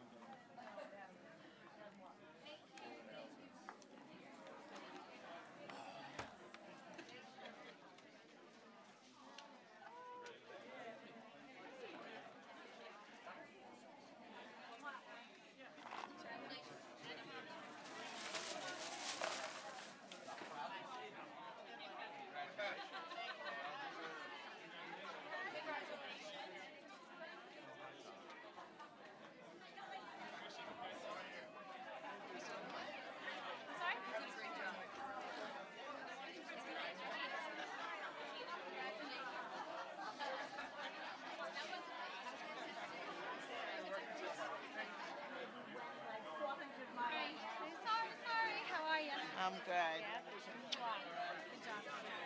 Sorry, how are you? I'm good. Good job.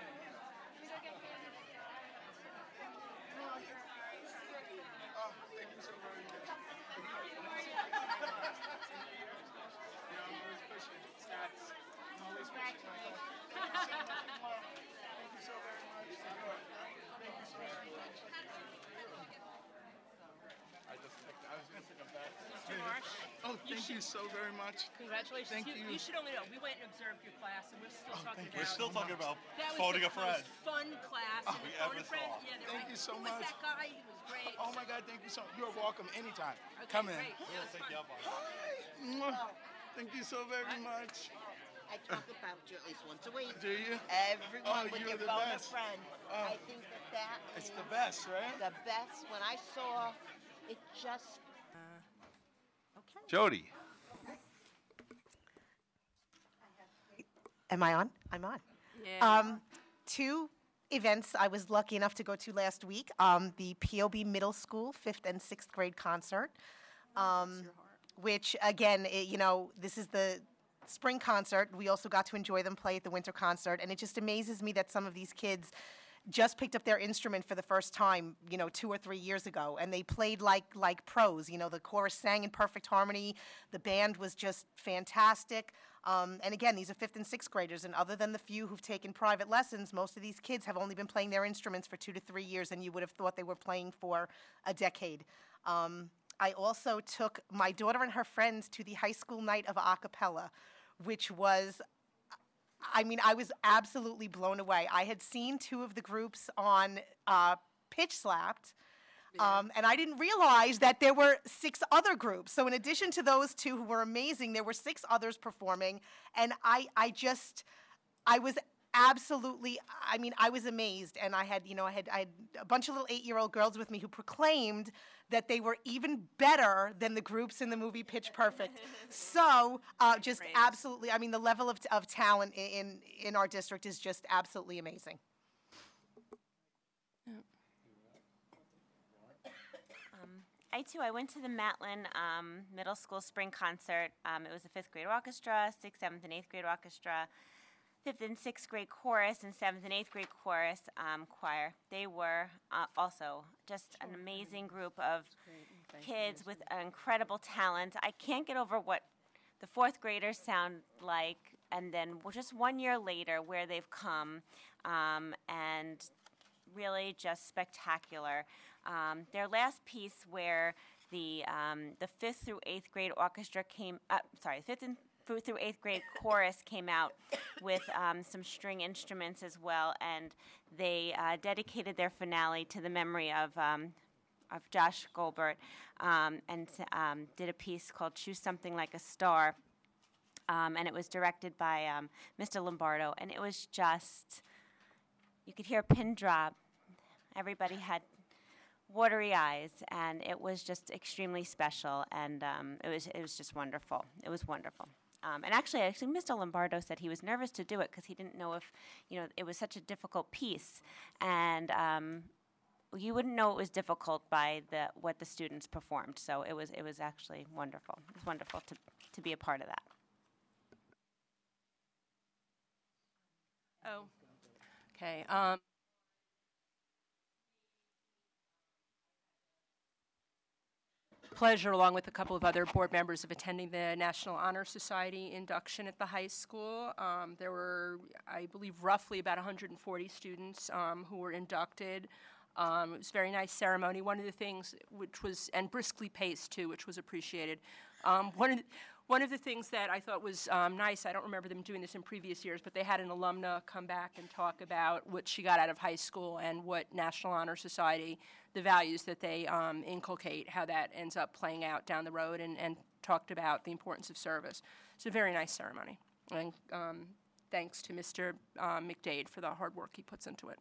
Oh, thank you so very much. Congratulations. Thank you. You should only know, we went and observed your class, and we're still talking about We're still talking about that was phoning the a friend. most fun class. Oh, and we phone ever a friend. saw. Yeah, they're Thank like, you so who much. was that guy? He was great. Oh my God, thank you so much. You're welcome anytime. Okay, Come in. great. Yeah, We'll take you up on it. Mwah. Thank you so very much. I talk about you at least once a week. Do you? Everyone Oh, with you're your the phone a best. friend. Oh. I think that It's is the best, right? the best. When I saw it just... Jody. Am I on? I'm on. Yeah. Two events I was lucky enough to go to last week. The POB Middle School 5th and 6th grade concert, which again, this is the spring concert. We also got to enjoy them play at the winter concert, and it just amazes me that some of these kids just picked up their instrument for the first time, 2 or 3 years ago, and they played like pros. The chorus sang in perfect harmony. The band was just fantastic. And again, these are 5th and 6th graders, and other than the few who've taken private lessons, most of these kids have only been playing their instruments for 2 to 3 years, and you would have thought they were playing for a decade. I also took my daughter and her friends to the high school night of a cappella, which was, I was absolutely blown away. I had seen 2 of the groups on Pitch Slapped, and I didn't realize that there were 6 other groups. So in addition to those 2 who were amazing, there were 6 others performing, and I was absolutely, I was amazed, and I had a bunch of little 8-year-old girls with me who proclaimed that they were even better than the groups in the movie Pitch Perfect. So just absolutely, the level of talent in our district is just absolutely amazing. I went to the Matlin Middle School Spring Concert. It was a 5th grade orchestra, 6th, 7th, and 8th grade orchestra, 5th and 6th grade chorus, and 7th and 8th grade chorus choir. They were also just an amazing group of kids with incredible talent. I can't get over what the 4th graders sound like, and then just 1 year later where they've come, and really just spectacular. Their last piece where the 5th through 8th grade orchestra came, 5th and through 8th grade chorus came out with some string instruments as well, and they dedicated their finale to the memory of Josh Goldberg, and did a piece called "Choose Something Like a Star," and it was directed by Mr. Lombardo, and it was just, you could hear a pin drop. Everybody had watery eyes, and it was just extremely special, and it was just wonderful. It was wonderful. And actually, Mr. Lombardo said he was nervous to do it because he didn't know if, it was such a difficult piece. And you wouldn't know it was difficult by what the students performed. So it was actually wonderful. It was wonderful to be a part of that. Oh, okay. Pleasure, along with a couple of other board members, of attending the National Honor Society induction at the high school. There were, I believe, roughly about 140 students who were inducted. It was a very nice ceremony. One of the things and briskly paced too, which was appreciated. One of the things that I thought was nice, I don't remember them doing this in previous years, but they had an alumna come back and talk about what she got out of high school and what National Honor Society, the values that they inculcate, how that ends up playing out down the road, and talked about the importance of service. It's a very nice ceremony. And thanks to Mr. McDade for the hard work he puts into it.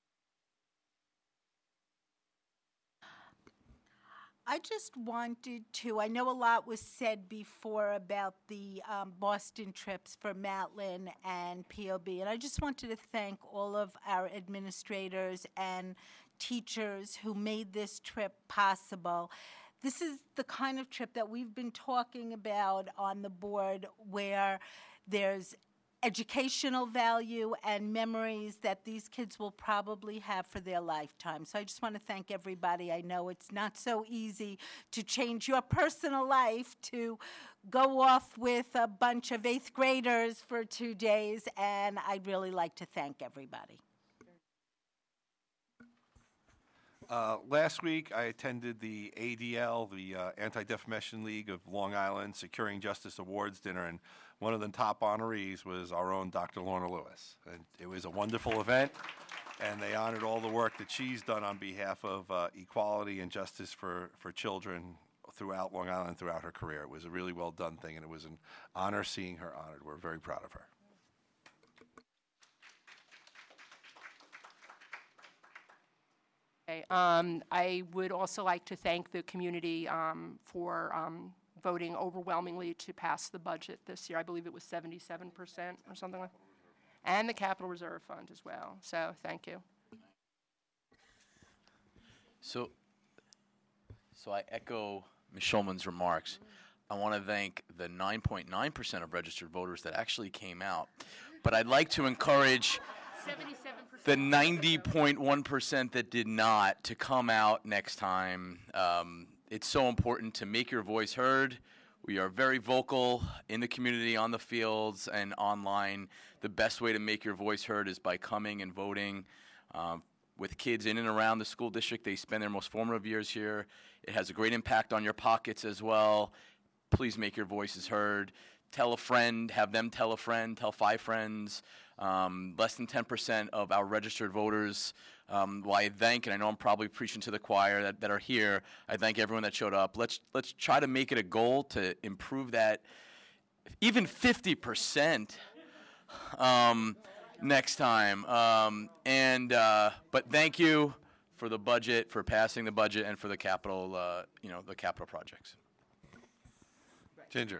I just wanted to, I know a lot was said before about the Boston trips for Matlin and POB, and I just wanted to thank all of our administrators and teachers who made this trip possible. This is the kind of trip that we've been talking about on the board, where there's educational value and memories that these kids will probably have for their lifetime. So I just want to thank everybody. I know it's not so easy to change your personal life to go off with a bunch of 8th graders for 2 days, and I'd really like to thank everybody. Last week, I attended the ADL, the Anti-Defamation League of Long Island Securing Justice Awards dinner, and one of the top honorees was our own Dr. Lorna Lewis. And it was a wonderful event, and they honored all the work that she's done on behalf of equality and justice for children throughout Long Island, throughout her career. It was a really well-done thing, and it was an honor seeing her honored. We're very proud of her. Okay, I would also like to thank the community for voting overwhelmingly to pass the budget this year. I believe it was 77% or something like that. And the Capital Reserve Fund as well. So thank you. So I echo Ms. Schulman's remarks. I want to thank the 9.9% of registered voters that actually came out. But I'd like to encourage the 90.1% that did not to come out next time. It's so important to make your voice heard. We are very vocal in the community, on the fields, and online. The best way to make your voice heard is by coming and voting. With kids in and around the school district, they spend their most formative years here. It has a great impact on your pockets as well. Please make your voices heard. Tell a friend, have them tell a friend, tell 5 friends. Less than 10% of our registered voters. Well, I thank, and I know I'm probably preaching to the choir that are here, I thank everyone that showed up. Let's try to make it a goal to improve that even 50% next time. But thank you for the budget, for passing the budget, and for the capital, the capital projects. Ginger.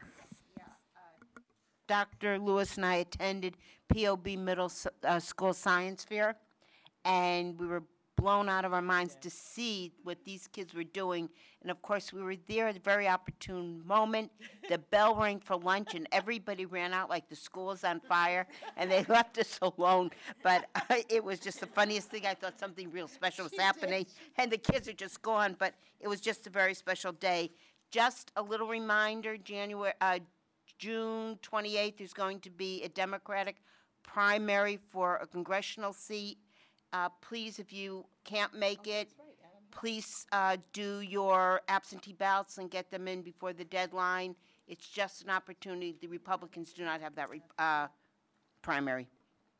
Dr. Lewis and I attended POB Middle School Science Fair, and we were blown out of our minds to see what these kids were doing. And of course, we were there at a very opportune moment. The bell rang for lunch, and everybody ran out like the school was on fire, and they left us alone. But it was just the funniest thing. I thought something real special was happening, and the kids are just gone. But it was just a very special day. Just a little reminder, June 28th, there's going to be a Democratic primary for a congressional seat. Please, if you can't make it, please do your absentee ballots and get them in before the deadline. It's just an opportunity. The Republicans do not have that primary.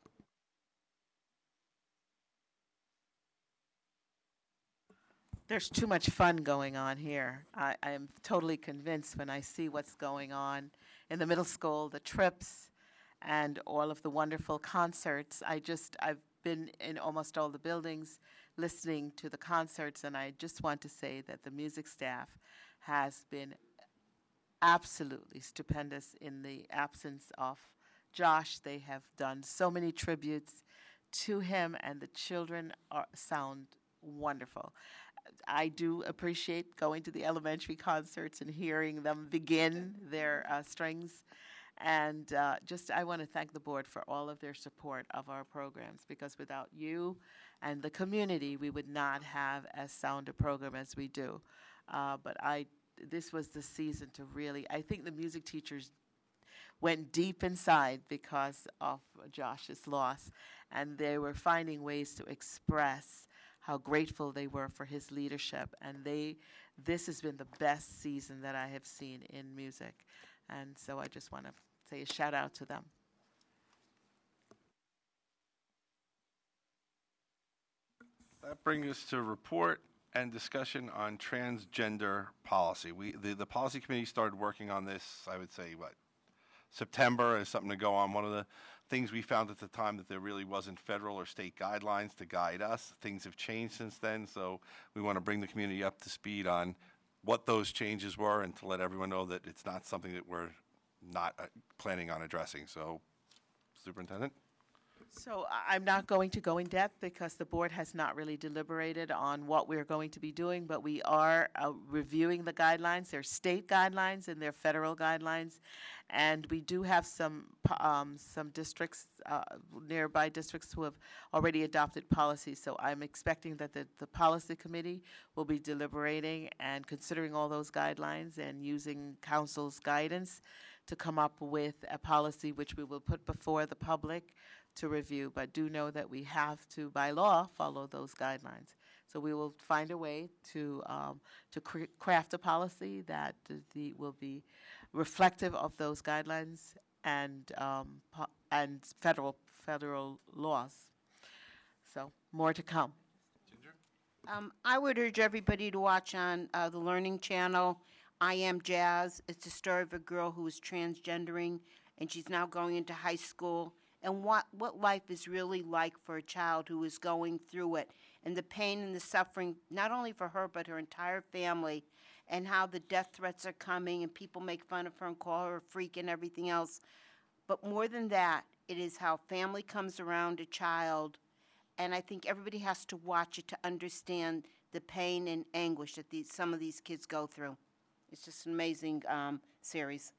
There's too much fun going on here. I am totally convinced when I see what's going on in the middle school, the trips, and all of the wonderful concerts. I've been in almost all the buildings listening to the concerts, and I just want to say that the music staff has been absolutely stupendous. In the absence of Josh, they have done so many tributes to him, and the children sound wonderful. I do appreciate going to the elementary concerts and hearing them begin their strings. And I want to thank the board for all of their support of our programs, because without you and the community, we would not have as sound a program as we do. This was the season to really, I think the music teachers went deep inside because of Josh's loss, and they were finding ways to express how grateful they were for his leadership. And this has been the best season that I have seen in music. And so I just want to say a shout out to them. That brings us to report and discussion on transgender policy. The policy committee started working on this, I would say, September, as something to go on. One of the things we found at the time that there really wasn't federal or state guidelines to guide us. Things have changed since then, so we want to bring the community up to speed on what those changes were and to let everyone know that it's not something that we're not planning on addressing. So, Superintendent? So I'm not going to go in depth because the board has not really deliberated on what we're going to be doing, but we are reviewing the guidelines. There are state guidelines and there are federal guidelines, and we do have some districts, nearby districts, who have already adopted policies. So I'm expecting that the policy committee will be deliberating and considering all those guidelines and using council's guidance to come up with a policy which we will put before the public to review, but do know that we have to, by law, follow those guidelines. So we will find a way to craft a policy that will be reflective of those guidelines and federal laws. So more to come. I would urge everybody to watch on the Learning Channel, I Am Jazz. It's the story of a girl who is transgendering, and she's now going into high school, and what life is really like for a child who is going through it, and the pain and the suffering, not only for her, but her entire family, and how the death threats are coming, and people make fun of her and call her a freak and everything else. But more than that, it is how family comes around a child, and I think everybody has to watch it to understand the pain and anguish that some of these kids go through. It's just an amazing series.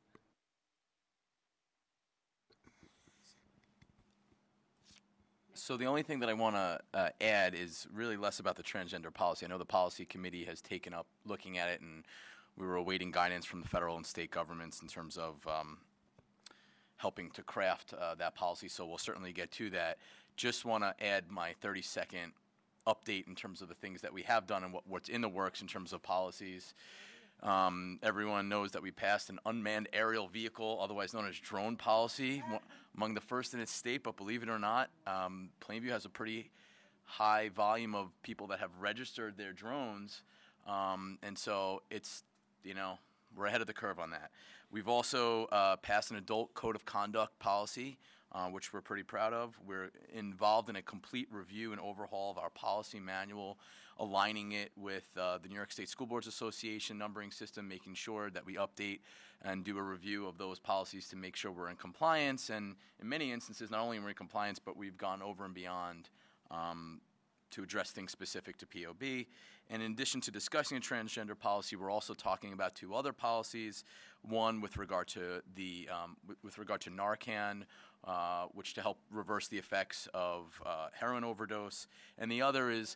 So the only thing that I want to add is really less about the transgender policy. I know the policy committee has taken up looking at it, and we were awaiting guidance from the federal and state governments in terms of helping to craft that policy, so we'll certainly get to that. Just want to add my 30-second update in terms of the things that we have done and what's in the works in terms of policies. Everyone knows that we passed an unmanned aerial vehicle, otherwise known as drone policy, among the first in its state, but believe it or not, Plainview has a pretty high volume of people that have registered their drones, and so it's, we're ahead of the curve on that. We've also passed an adult code of conduct policy, which we're pretty proud of. We're involved in a complete review and overhaul of our policy manual, aligning it with the New York State School Boards Association numbering system, making sure that we update and do a review of those policies to make sure we're in compliance. And in many instances, not only are we in compliance, but we've gone over and beyond to address things specific to POB. And in addition to discussing a transgender policy, we're also talking about two other policies. One with regard to Narcan, which to help reverse the effects of heroin overdose, and the other is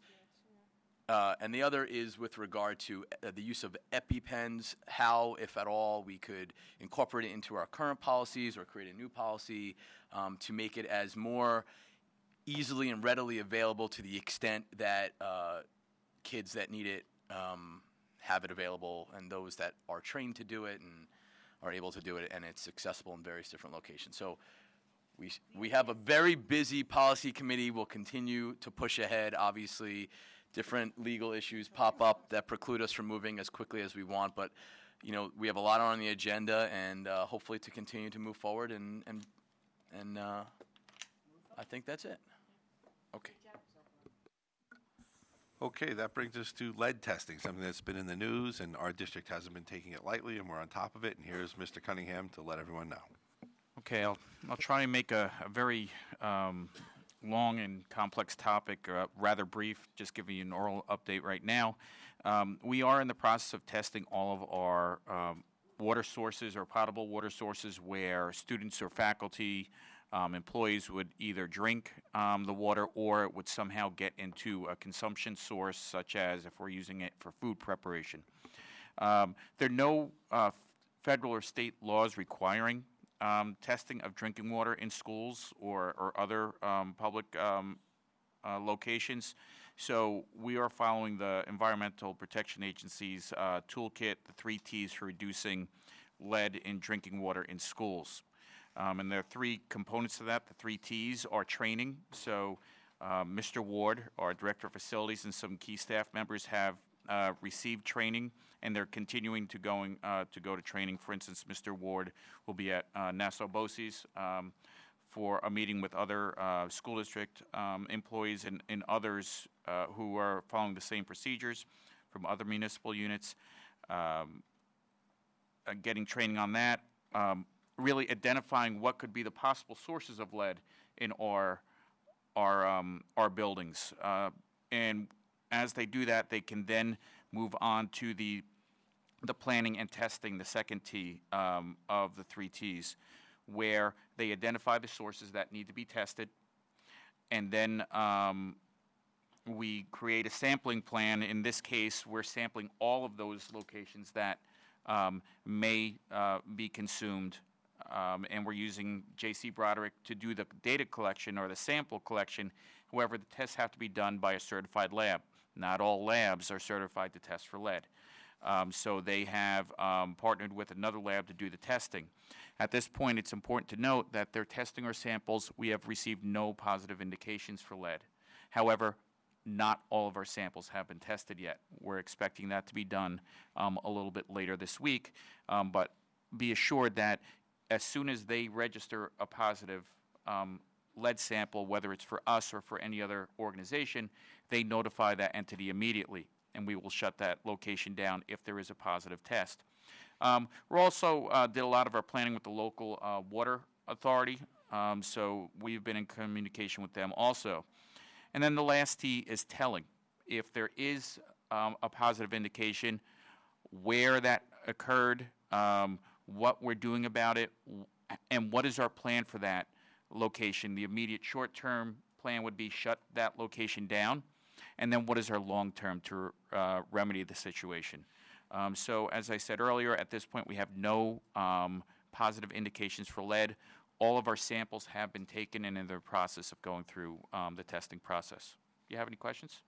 with regard to the use of EpiPens. How, if at all, we could incorporate it into our current policies or create a new policy to make it as more easily and readily available to the extent that kids that need it have it available, and those that are trained to do it and are able to do it, and it's accessible in various different locations. So we have a very busy policy committee. We'll continue to push ahead. Obviously, different legal issues pop up that preclude us from moving as quickly as we want, but we have a lot on the agenda, and hopefully to continue to move forward, and I think that's it. Okay. Okay, that brings us to lead testing, something that's been in the news, and our district hasn't been taking it lightly, and we're on top of it. And here's Mr. Cunningham to let everyone know. Okay, I'll try and make a very long and complex topic rather brief, just giving you an oral update right now. We are in the process of testing all of our water sources or potable water sources where students or faculty, employees would either drink the water or it would somehow get into a consumption source, such as if we're using it for food preparation. There are no federal or state laws requiring testing of drinking water in schools or other public locations. So we are following the Environmental Protection Agency's toolkit, the 3 T's for reducing lead in drinking water in schools. And there are 3 components to that. The 3 T's are training. So Mr. Ward, our Director of Facilities, and some key staff members have received training, and they're continuing to go to training. For instance, Mr. Ward will be at Nassau BOCES for a meeting with other school district employees and others who are following the same procedures from other municipal units, getting training on that, really identifying what could be the possible sources of lead in our buildings. And as they do that, they can then move on to the planning and testing, the second T of the 3 T's, where they identify the sources that need to be tested, and then we create a sampling plan. In this case, we're sampling all of those locations that may be consumed, and we're using J.C. Broderick to do the data collection or the sample collection. However, the tests have to be done by a certified lab. Not all labs are certified to test for lead. So they have partnered with another lab to do the testing. At this point, it's important to note that they're testing our samples. We have received no positive indications for lead. However, not all of our samples have been tested yet. We're expecting that to be done a little bit later this week. But be assured that as soon as they register a positive lead sample, whether it's for us or for any other organization, they notify that entity immediately, and we will shut that location down if there is a positive test. We're also did a lot of our planning with the local water authority, so we've been in communication with them also. And then the last T is telling. If there is a positive indication, where that occurred, what we're doing about it, and what is our plan for that location. The immediate short-term plan would be shut that location down, and then what is our long-term to remedy the situation. So as I said earlier, at this point we have no positive indications for lead. All of our samples have been taken and in the process of going through the testing process. Do you have any questions?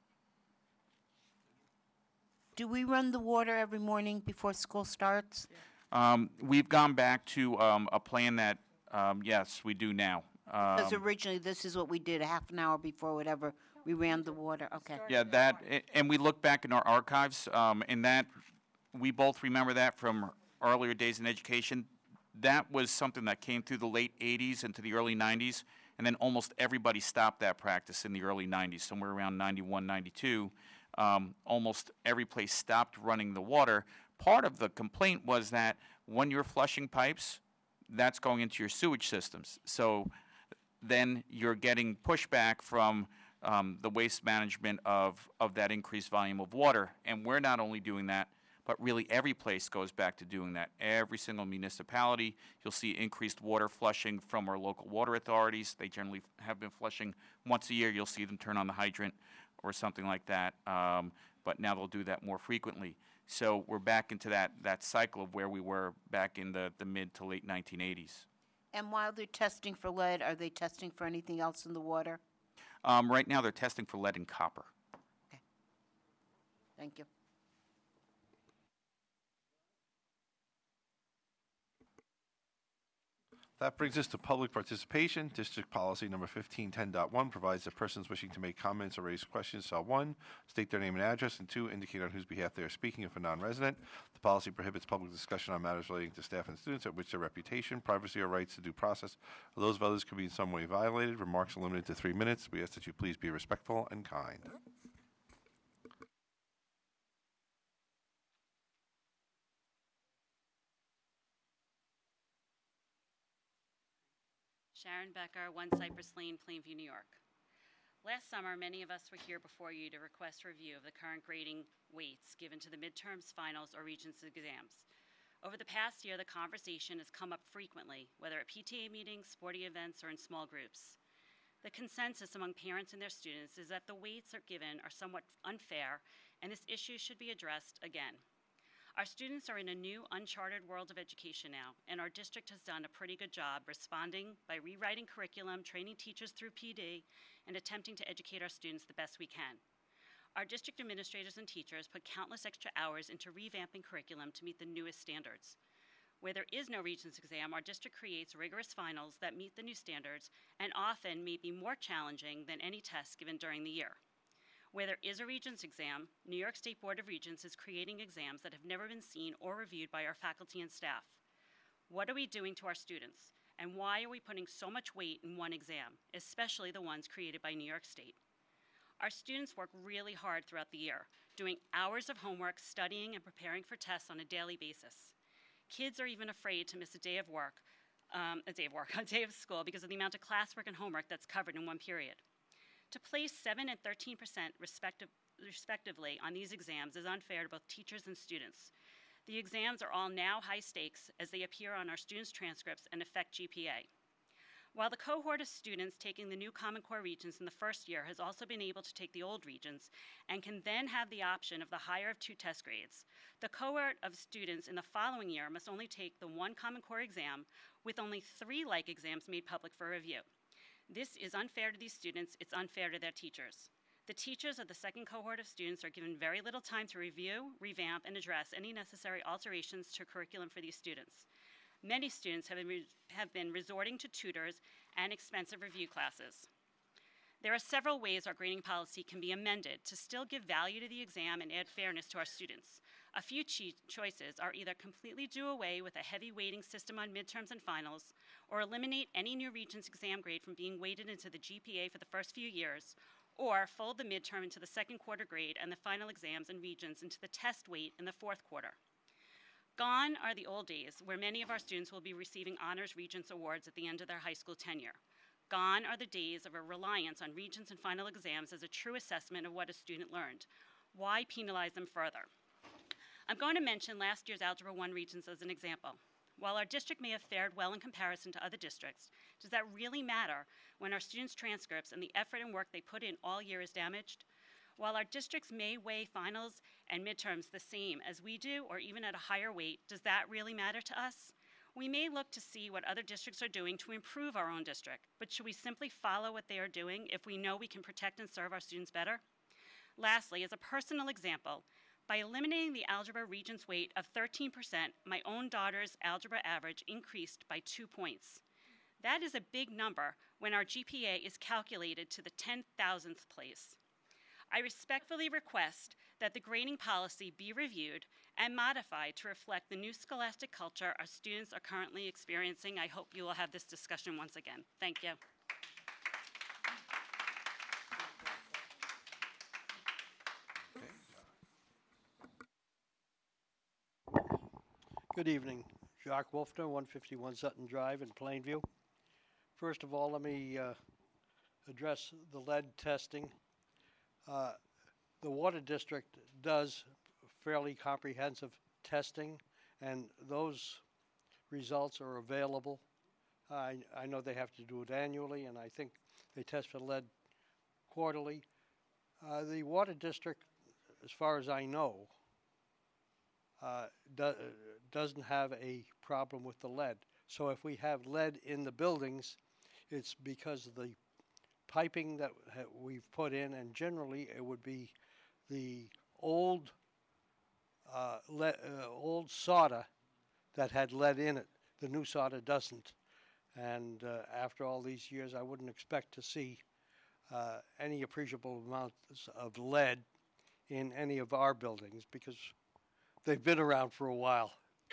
Do we run the water every morning before school starts? We've gone back to a plan that, yes, we do now. Because originally this is what we did, a half an hour before whatever, we ran the water. Okay. Yeah, that, and we look back in our archives, and that, we both remember that from earlier days in education. That was something that came through the late 80s into the early 90s, and then almost everybody stopped that practice in the early 90s, somewhere around 91, 92. Almost every place stopped running the water. Part of the complaint was that when you're flushing pipes, that's going into your sewage systems. So then you're getting pushback from the waste management of that increased volume of water. And we're not only doing that, but really every place goes back to doing that. Every single municipality, you'll see increased water flushing from our local water authorities. They generally have been flushing once a year. You'll see them turn on the hydrant or something like that. But now they'll do that more frequently. So we're back into that cycle of where we were back in the mid to late 1980s. And while they're testing for lead, are they testing for anything else in the water? Right now they're testing for lead and copper. Thank you. That brings us to public participation. District Policy Number 1510.1 provides that persons wishing to make comments or raise questions shall, 1, state their name and address, and 2, indicate on whose behalf they are speaking if a non-resident. The policy prohibits public discussion on matters relating to staff and students at which their reputation, privacy, or rights to due process or those of others could be in some way violated. Remarks are limited to 3 minutes. We ask that you please be respectful and kind. Sharon Becker, 1 Cypress Lane, Plainview, New York. Last summer, many of us were here before you to request review of the current grading weights given to the midterms, finals, or Regents exams. Over the past year, the conversation has come up frequently, whether at PTA meetings, sporting events, or in small groups. The consensus among parents and their students is that the weights given are somewhat unfair, and this issue should be addressed again. Our students are in a new, uncharted world of education now, and our district has done a pretty good job responding by rewriting curriculum, training teachers through PD, and attempting to educate our students the best we can. Our district administrators and teachers put countless extra hours into revamping curriculum to meet the newest standards. Where there is no Regents exam, our district creates rigorous finals that meet the new standards and often may be more challenging than any tests given during the year. Where there is a Regents exam, New York State Board of Regents is creating exams that have never been seen or reviewed by our faculty and staff. What are we doing to our students? And why are we putting so much weight in one exam, especially the ones created by New York State? Our students work really hard throughout the year, doing hours of homework, studying, and preparing for tests on a daily basis. Kids are even afraid to miss a day of school because of the amount of classwork and homework that's covered in one period. To place 7% and 13% respectively on these exams is unfair to both teachers and students. The exams are all now high stakes as they appear on our students' transcripts and affect GPA. While the cohort of students taking the new Common Core Regents in the first year has also been able to take the old Regents and can then have the option of the higher of 2 test grades, the cohort of students in the following year must only take the 1 Common Core exam with only 3 like exams made public for review. This is unfair to these students, it's unfair to their teachers. The teachers of the second cohort of students are given very little time to review, revamp, and address any necessary alterations to curriculum for these students. Many students have been resorting to tutors and expensive review classes. There are several ways our grading policy can be amended to still give value to the exam and add fairness to our students. A few choices are either completely do away with a heavy weighting system on midterms and finals, or eliminate any new Regents exam grade from being weighted into the GPA for the first few years, or fold the midterm into the second quarter grade and the final exams and Regents into the test weight in the fourth quarter. Gone are the old days where many of our students will be receiving honors Regents awards at the end of their high school tenure. Gone are the days of a reliance on Regents and final exams as a true assessment of what a student learned. Why penalize them further? I'm going to mention last year's Algebra 1 Regents as an example. While our district may have fared well in comparison to other districts, does that really matter when our students' transcripts and the effort and work they put in all year is damaged? While our districts may weigh finals and midterms the same as we do, or even at a higher weight, does that really matter to us? We may look to see what other districts are doing to improve our own district, but should we simply follow what they are doing if we know we can protect and serve our students better? Lastly, as a personal example, by eliminating the Algebra Regents weight of 13%, my own daughter's algebra average increased by 2 points. That is a big number when our GPA is calculated to the 10,000th place. I respectfully request that the grading policy be reviewed and modified to reflect the new scholastic culture our students are currently experiencing. I hope you will have this discussion once again. Thank you. Good evening. Jacques Wolfner, 151 Sutton Drive in Plainview. First of all, let me address the lead testing. The Water District does fairly comprehensive testing, and those results are available. I know they have to do it annually, and I think they test for lead quarterly. The Water District, as far as I know, doesn't have a problem with the lead. So if we have lead in the buildings, it's because of the piping that we've put in, and generally it would be the old solder that had lead in it. The new solder doesn't. And after all these years, I wouldn't expect to see any appreciable amounts of lead in any of our buildings because they've been around for a while.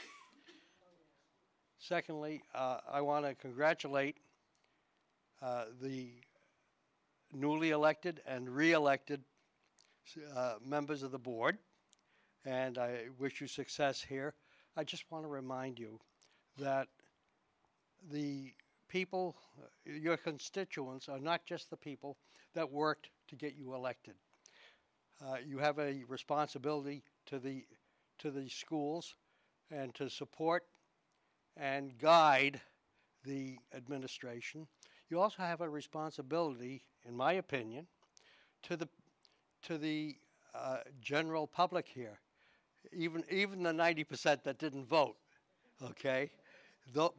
Secondly, I want to congratulate the newly elected and re-elected members of the board, and I wish you success here. I just want to remind you that the people, your constituents, are not just the people that worked to get you elected. You have a responsibility to the schools and to support and guide the administration. You also have a responsibility, in my opinion, to the general public here, even the 90% that didn't vote. Okay, though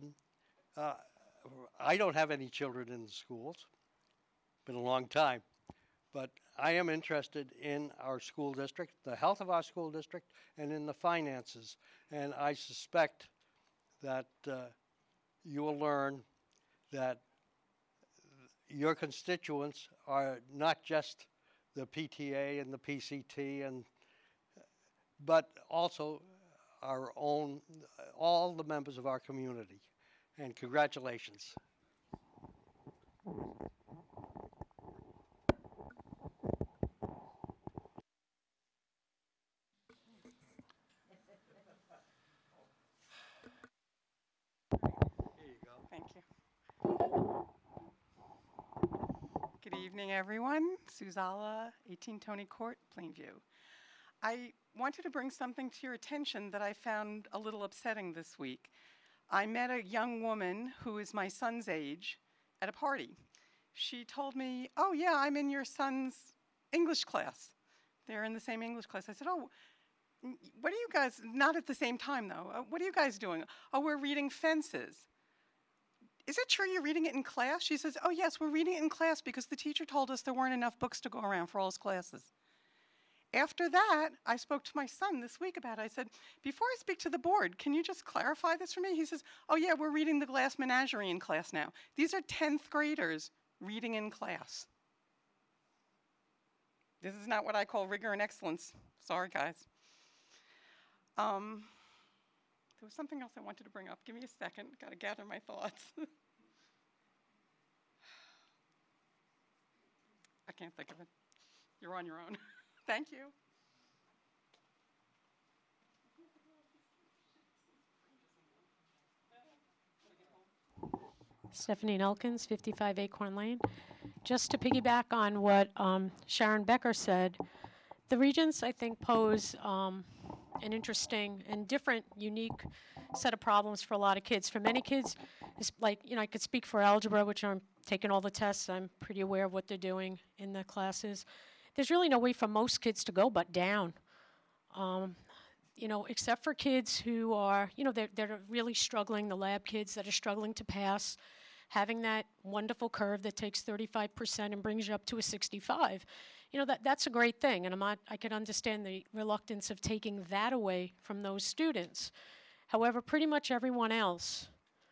I don't have any children in the schools. Been a long time, but I am interested in our school district, the health of our school district, and in the finances. And I suspect that you will learn that your constituents are not just the PTA and the PCT, but also our own, all the members of our community. And congratulations. Thank you. Good evening, everyone. Suzala, 18 Tony Court, Plainview. I wanted to bring something to your attention that I found a little upsetting this week. I met a young woman who is my son's age at a party. She told me, "Oh yeah, I'm in your son's English class." They're in the same English class. I said, "Oh, what are you guys," not at the same time though, "what are you guys doing?" "Oh, we're reading Fences." "Is it true you're reading it in class?" She says, "Oh yes, we're reading it in class because the teacher told us there weren't enough books to go around for all his classes." After that, I spoke to my son this week about it. I said, "Before I speak to the board, can you just clarify this for me?" He says, "Oh yeah, we're reading The Glass Menagerie in class now." These are 10th graders reading in class. This is not what I call rigor and excellence. Sorry, guys. There was something else I wanted to bring up. Give me a second. Got to gather my thoughts. I can't think of it. You're on your own. Thank you. Stephanie Nelkins, 55 Acorn Lane. Just to piggyback on what Sharon Becker said, the Regents, I think, pose an interesting and different, unique set of problems for a lot of kids. For many kids, it's like, I could speak for algebra, which I'm taking all the tests. I'm pretty aware of what they're doing in the classes. There's really no way for most kids to go but down. Except for kids who are, they're really struggling, the lab kids that are struggling to pass, having that wonderful curve that takes 35% and brings you up to a 65. That's a great thing, and I could understand the reluctance of taking that away from those students. However, pretty much everyone else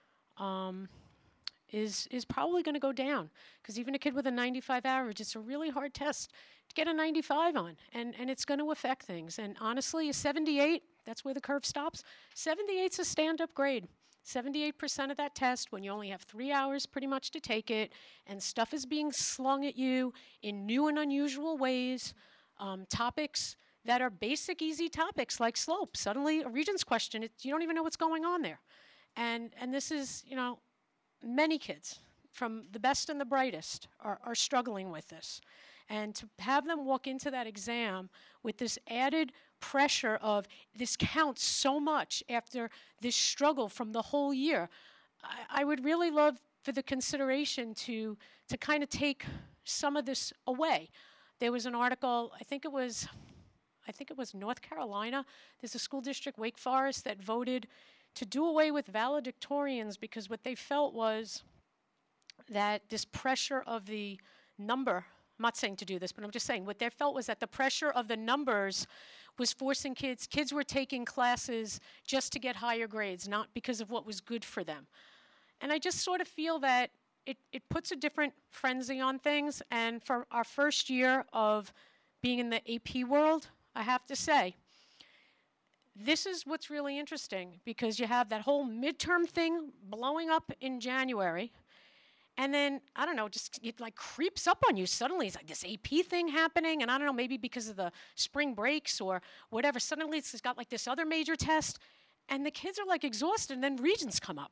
is probably going to go down, because even a kid with a 95 average, it's a really hard test to get a 95 on, and it's going to affect things. And honestly, a 78, that's where the curve stops. 78's a stand-up grade. 78% of that test, when you only have 3 hours pretty much to take it, and stuff is being slung at you in new and unusual ways, topics that are basic, easy topics like slope. Suddenly, a Regents question, you don't even know what's going on there. And this is, many kids, from the best and the brightest, are struggling with this. And to have them walk into that exam with this added pressure of this counts so much after this struggle from the whole year, I would really love for the consideration to kind of take some of this away. There was an article, I think it was North Carolina. There's a school district, Wake Forest, that voted to do away with valedictorians because what they felt was that this pressure of the number, I'm not saying to do this, but I'm just saying what they felt was that the pressure of the numbers was forcing kids were taking classes just to get higher grades, not because of what was good for them. And I just sort of feel that it puts a different frenzy on things. And for our first year of being in the AP world, I have to say, this is what's really interesting, because you have that whole midterm thing blowing up in January. And then, I don't know, just it like creeps up on you. Suddenly it's like this AP thing happening, and I don't know, maybe because of the spring breaks or whatever, suddenly it's got like this other major test, and the kids are like exhausted, and then Regents come up.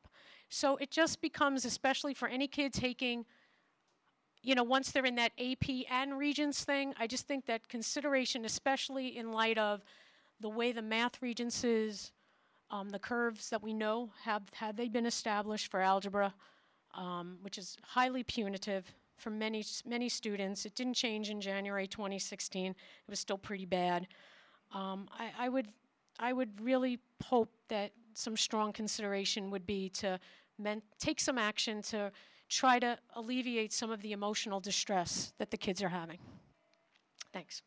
So it just becomes, especially for any kid taking, once they're in that AP and Regents thing, I just think that consideration, especially in light of the way the math Regents is, the curves that we know had they been established for algebra, which is highly punitive for many students. It didn't change in January 2016. It was still pretty bad. I would really hope that some strong consideration would be to take some action to try to alleviate some of the emotional distress that the kids are having. Thanks.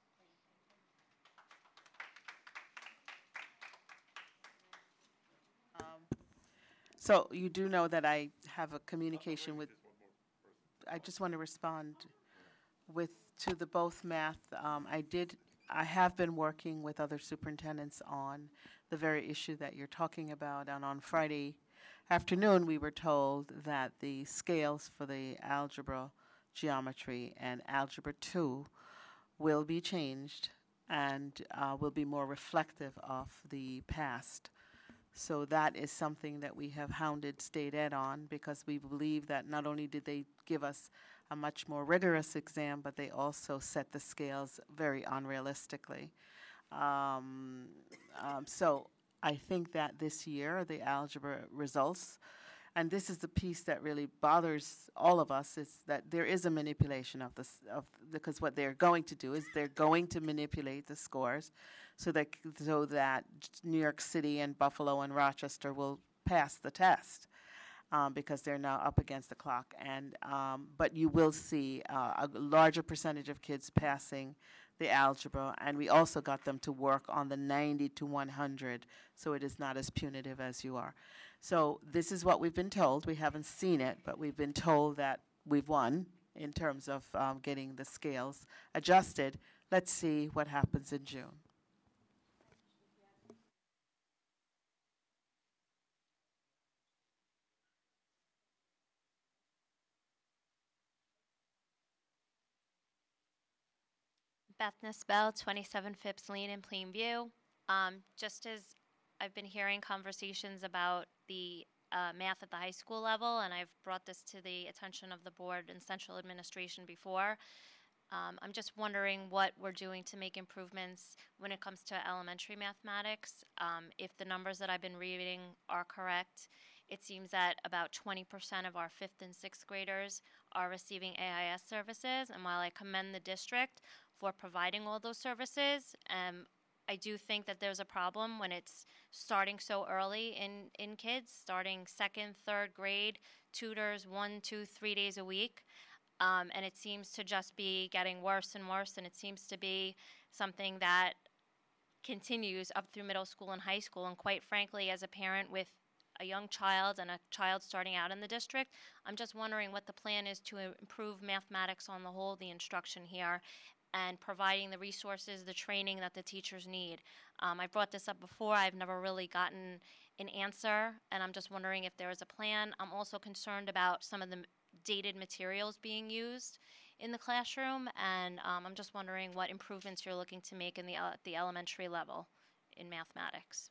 So you do know that I have a communication with, I just want to respond to the both math. I have been working with other superintendents on the very issue that you're talking about, and on Friday afternoon we were told that the scales for the algebra, geometry, and algebra 2 will be changed and will be more reflective of the past. So that is something that we have hounded State Ed on, because we believe that not only did they give us a much more rigorous exam, but they also set the scales very unrealistically. So I think that this year, the algebra results, and this is the piece that really bothers all of us, is that there is a manipulation of this, because what they're going to do is they're going to manipulate the scores so that New York City and Buffalo and Rochester will pass the test. Because they're now up against the clock, but you will see a larger percentage of kids passing the algebra, and we also got them to work on the 90 to 100, so it is not as punitive as you are. So this is what we've been told. We haven't seen it, but we've been told that we've won in terms of getting the scales adjusted. Let's see what happens in June. Beth Nisbell, 27 Phipps Lane in Plainview. Just as I've been hearing conversations about the math at the high school level, and I've brought this to the attention of the board and central administration before, I'm just wondering what we're doing to make improvements when it comes to elementary mathematics. If the numbers that I've been reading are correct, it seems that about 20% of our 5th and 6th graders are receiving AIS services, and while I commend the district for providing all those services, I do think that there's a problem when it's starting so early in kids, starting 2nd, 3rd grade, tutors 1, 2, 3 days a week. And it seems to just be getting worse and worse, and it seems to be something that continues up through middle school and high school. And quite frankly, as a parent with a young child and a child starting out in the district, I'm just wondering what the plan is to improve mathematics on the whole, the instruction here, and providing the resources, the training that the teachers need. I brought this up before. I've never really gotten an answer, and I'm just wondering if there is a plan. I'm also concerned about some of the dated materials being used in the classroom, and I'm just wondering what improvements you're looking to make in the elementary level in mathematics.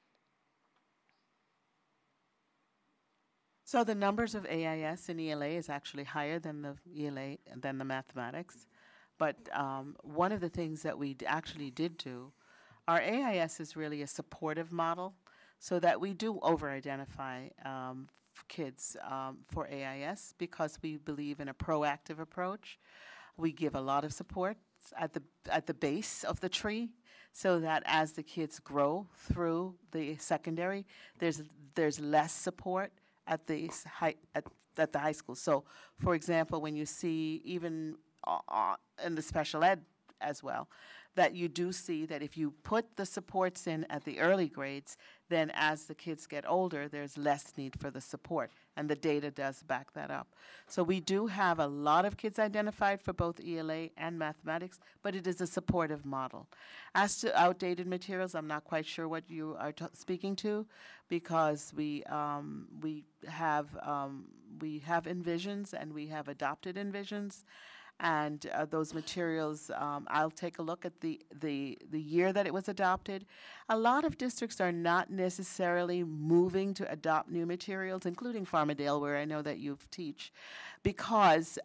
So the numbers of AIS and ELA is actually higher than the ELA, than the mathematics. But one of the things that we actually did do, our AIS is really a supportive model, so that we do over-identify kids for AIS because we believe in a proactive approach. We give a lot of support at the base of the tree, so that as the kids grow through the secondary, there's less support at the high school. So, for example, when you see even in the special ed as well, that you do see that if you put the supports in at the early grades, then as the kids get older, there's less need for the support, and the data does back that up. So we do have a lot of kids identified for both ELA and mathematics, but it is a supportive model. As to outdated materials, I'm not quite sure what you are speaking to, because we have Envisions and we have adopted Envisions. And those materials, I'll take a look at the year that it was adopted. A lot of districts are not necessarily moving to adopt new materials, including Farmerdale, where I know that you teach, because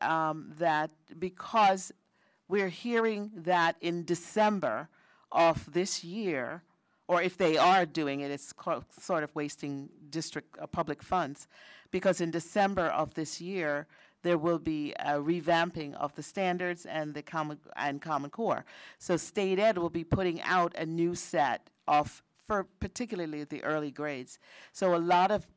we're hearing that in December of this year, or if they are doing it, it's sort of wasting district public funds, because in December of this year, there will be a revamping of the standards and the Common Core. So State Ed will be putting out a new set of, for particularly the early grades. So a lot of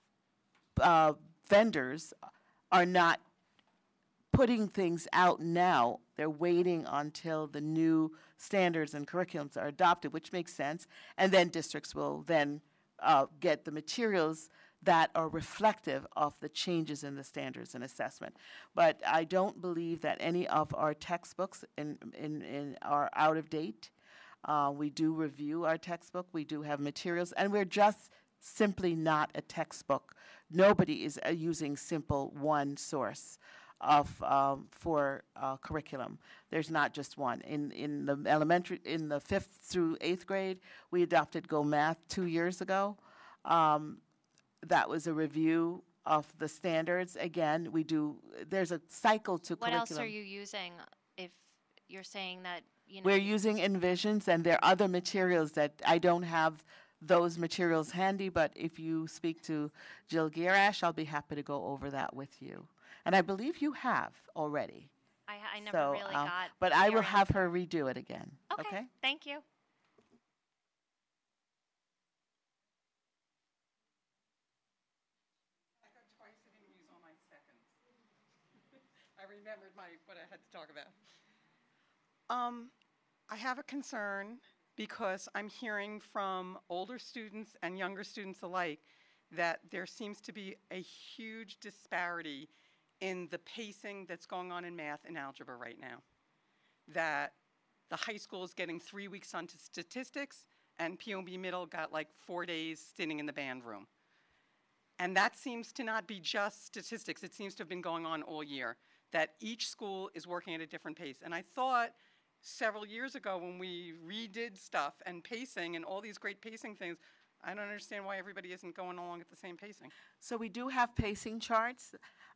vendors are not putting things out now. They're waiting until the new standards and curriculums are adopted, which makes sense. And then districts will then get the materials that are reflective of the changes in the standards and assessment. But I don't believe that any of our textbooks are out of date. We do review our textbook. We do have materials, and we're just simply not a textbook. Nobody is using simple one source for curriculum. There's not just one. In the elementary, in the 5th through 8th grade, we adopted Go Math 2 years ago. That was a review of the standards. Again, there's a cycle to What curriculum. else are you using if you're saying that, We're using Envisions, and there are other materials that I don't have those materials handy, but if you speak to Jill Girash, I'll be happy to go over that with you. And I believe you have already. I never really got But I will your have her redo it again. Okay, thank you. I remembered what I had to talk about. I have a concern because I'm hearing from older students and younger students alike that there seems to be a huge disparity in the pacing that's going on in math and algebra right now. That the high school is getting 3 weeks onto statistics, and POB Middle got like 4 days sitting in the band room. And that seems to not be just statistics. It seems to have been going on all year, that each school is working at a different pace. And I thought several years ago when we redid stuff and pacing and all these great pacing things, I don't understand why everybody isn't going along at the same pacing. So we do have pacing charts.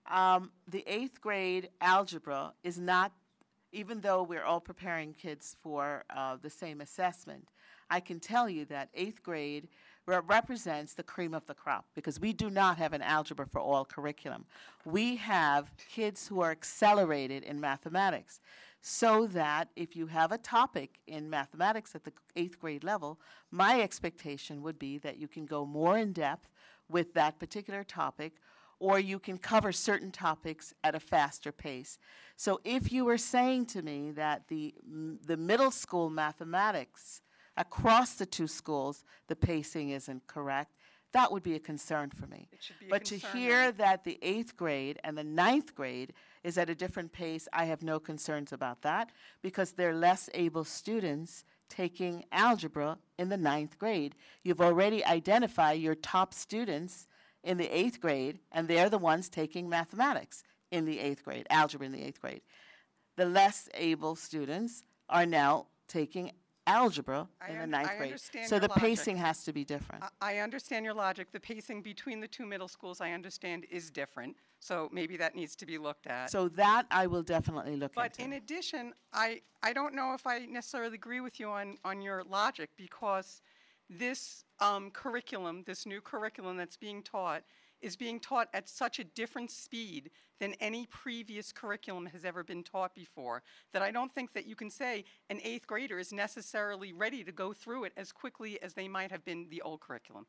The 8th grade algebra is not, even though we're all preparing kids for the same assessment, I can tell you that 8th grade represents the cream of the crop, because we do not have an algebra for all curriculum. We have kids who are accelerated in mathematics, so that if you have a topic in mathematics at the 8th grade level, my expectation would be that you can go more in depth with that particular topic, or you can cover certain topics at a faster pace. So if you were saying to me that the middle school mathematics across the two schools, the pacing isn't correct, that would be a concern for me. It should be a But to concern, hear right? that the 8th grade and the 9th grade is at a different pace, I have no concerns about that, because they're less able students taking algebra in the 9th grade. You've already identified your top students in the 8th grade, and they're the ones taking mathematics in the 8th grade, algebra in the 8th grade. The less able students are now taking algebra in the 9th grade. understand So your the logic. pacing has to be different. I understand your logic. The pacing between the two middle schools, I understand, is different. So maybe that needs to be looked at. So that I will definitely look But into. in addition, I don't know if I necessarily agree with you on your logic, because this curriculum, this new curriculum that's being taught, is being taught at such a different speed than any previous curriculum has ever been taught before, that I don't think that you can say an 8th grader is necessarily ready to go through it as quickly as they might have been the old curriculum.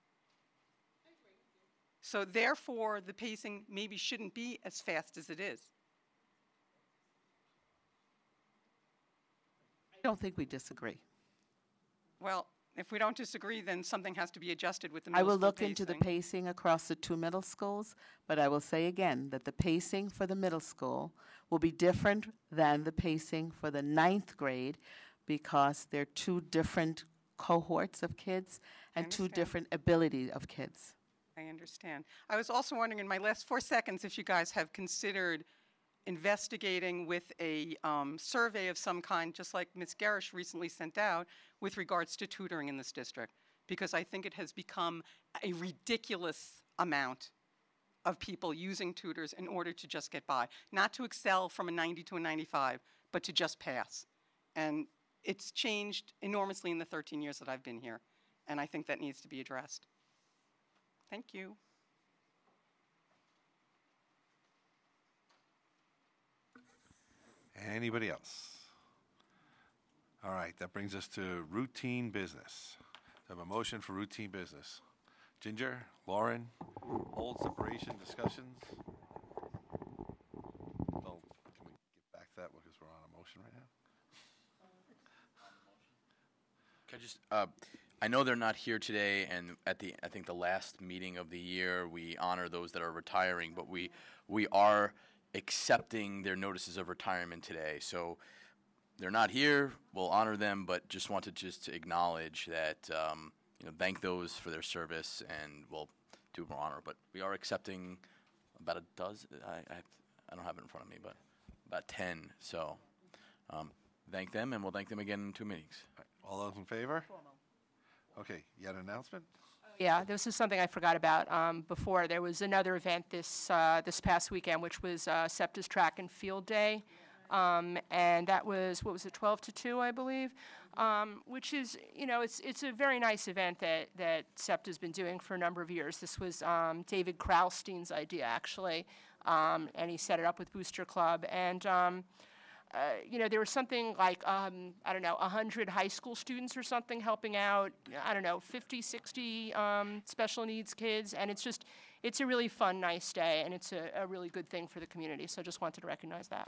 So therefore, the pacing maybe shouldn't be as fast as it is. I don't think we disagree. Well, if we don't disagree, then something has to be adjusted with the I middle will school look into the pacing across the two middle schools, but I will say again that the pacing for the middle school will be different than the pacing for the 9th grade, because they're two different cohorts of kids and two different abilities of kids. I understand. I was also wondering in my last 4 seconds if you guys have considered investigating with a survey of some kind, just like Ms. Garish recently sent out, with regards to tutoring in this district, because I think it has become a ridiculous amount of people using tutors in order to just get by, not to excel from a 90 to a 95, but to just pass. And it's changed enormously in the 13 years that I've been here, and I think that needs to be addressed. Thank you. Anybody else? All right, that brings us to routine business. I have a motion for routine business. Ginger, Lauren, hold separation discussions. Well, can we get back to that because we're on a motion right now? Can I just, I know they're not here today, and I think the last meeting of the year, we honor those that are retiring, but we are accepting their notices of retirement today. So they're not here, we'll honor them, but just wanted to acknowledge that, thank those for their service, and we'll do more honor. But we are accepting about a dozen, I don't have it in front of me, but about 10. So thank them, and we'll thank them again in 2 meetings. All those in favor? Okay, you had an announcement? Yeah, this is something I forgot about before. There was another event this past weekend, which was SEPTA's Track and Field Day. And that was, 12 to 2, I believe, which is, it's a very nice event that SEPTA's been doing for a number of years. This was David Kraustein's idea, actually, and he set it up with Booster Club. And, there was something like, 100 high school students or something helping out, 50, 60 special needs kids. And it's a really fun, nice day, and it's a really good thing for the community. So I just wanted to recognize that.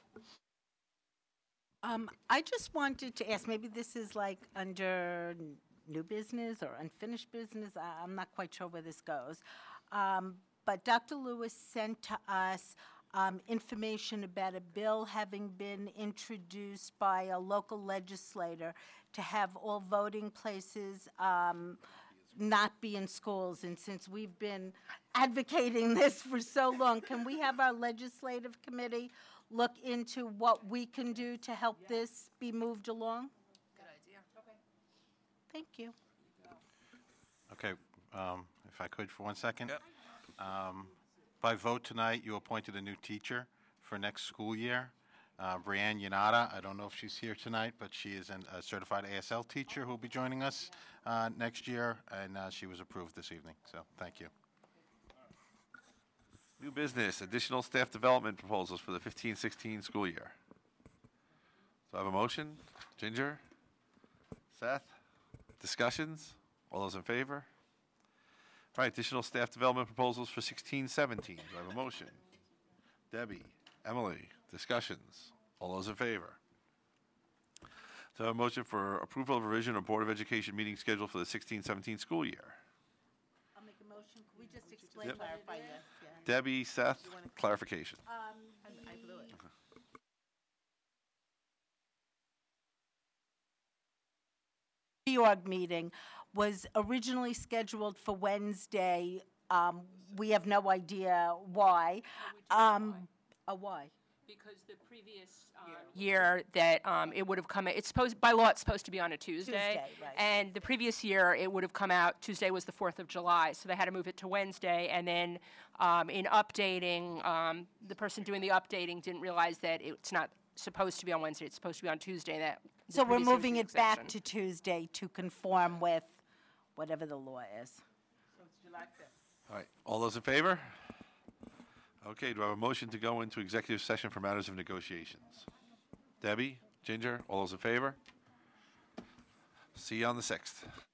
I just wanted to ask, maybe this is like under new business or unfinished business. I'm not quite sure where this goes. But Dr. Lewis sent to us information about a bill having been introduced by a local legislator to have all voting places not be in schools. And since we've been advocating this for so long, can we have our legislative committee look into what we can do to help this be moved along? Good idea. Okay. Thank you. Okay, if I could for 1 second. Yep. By vote tonight, you appointed a new teacher for next school year. Brianne Yanata, I don't know if she's here tonight, but she is a certified ASL teacher who will be joining us next year, and she was approved this evening, so thank you. New business, additional staff development proposals for the 15-16 school year. So I have a motion. Ginger? Seth? Discussions? All those in favor? All right, additional staff development proposals for 16-17. Do I have a motion? Debbie? Emily? Discussions? All those in favor? So I have a motion for approval of revision of Board of Education meeting schedule for the 16-17 school year. I'll make a motion. Could we just explain what it is? Yeah. Debbie, Seth, clarification. I blew it. Reorg meeting was originally scheduled for Wednesday. We have no idea why. Why? Because the previous year that it would have come, by law it's supposed to be on a Tuesday, right. And the previous year it would have come out, Tuesday was the 4th of July, so they had to move it to Wednesday, and then in updating, the person doing the updating didn't realize that it's not supposed to be on Wednesday, it's supposed to be on Tuesday. So we're moving it back to Tuesday to conform with whatever the law is. So it's July 5th. All right, all those in favor? Okay, do I have a motion to go into executive session for matters of negotiations? Debbie, Ginger, all those in favor? See you on the 6th.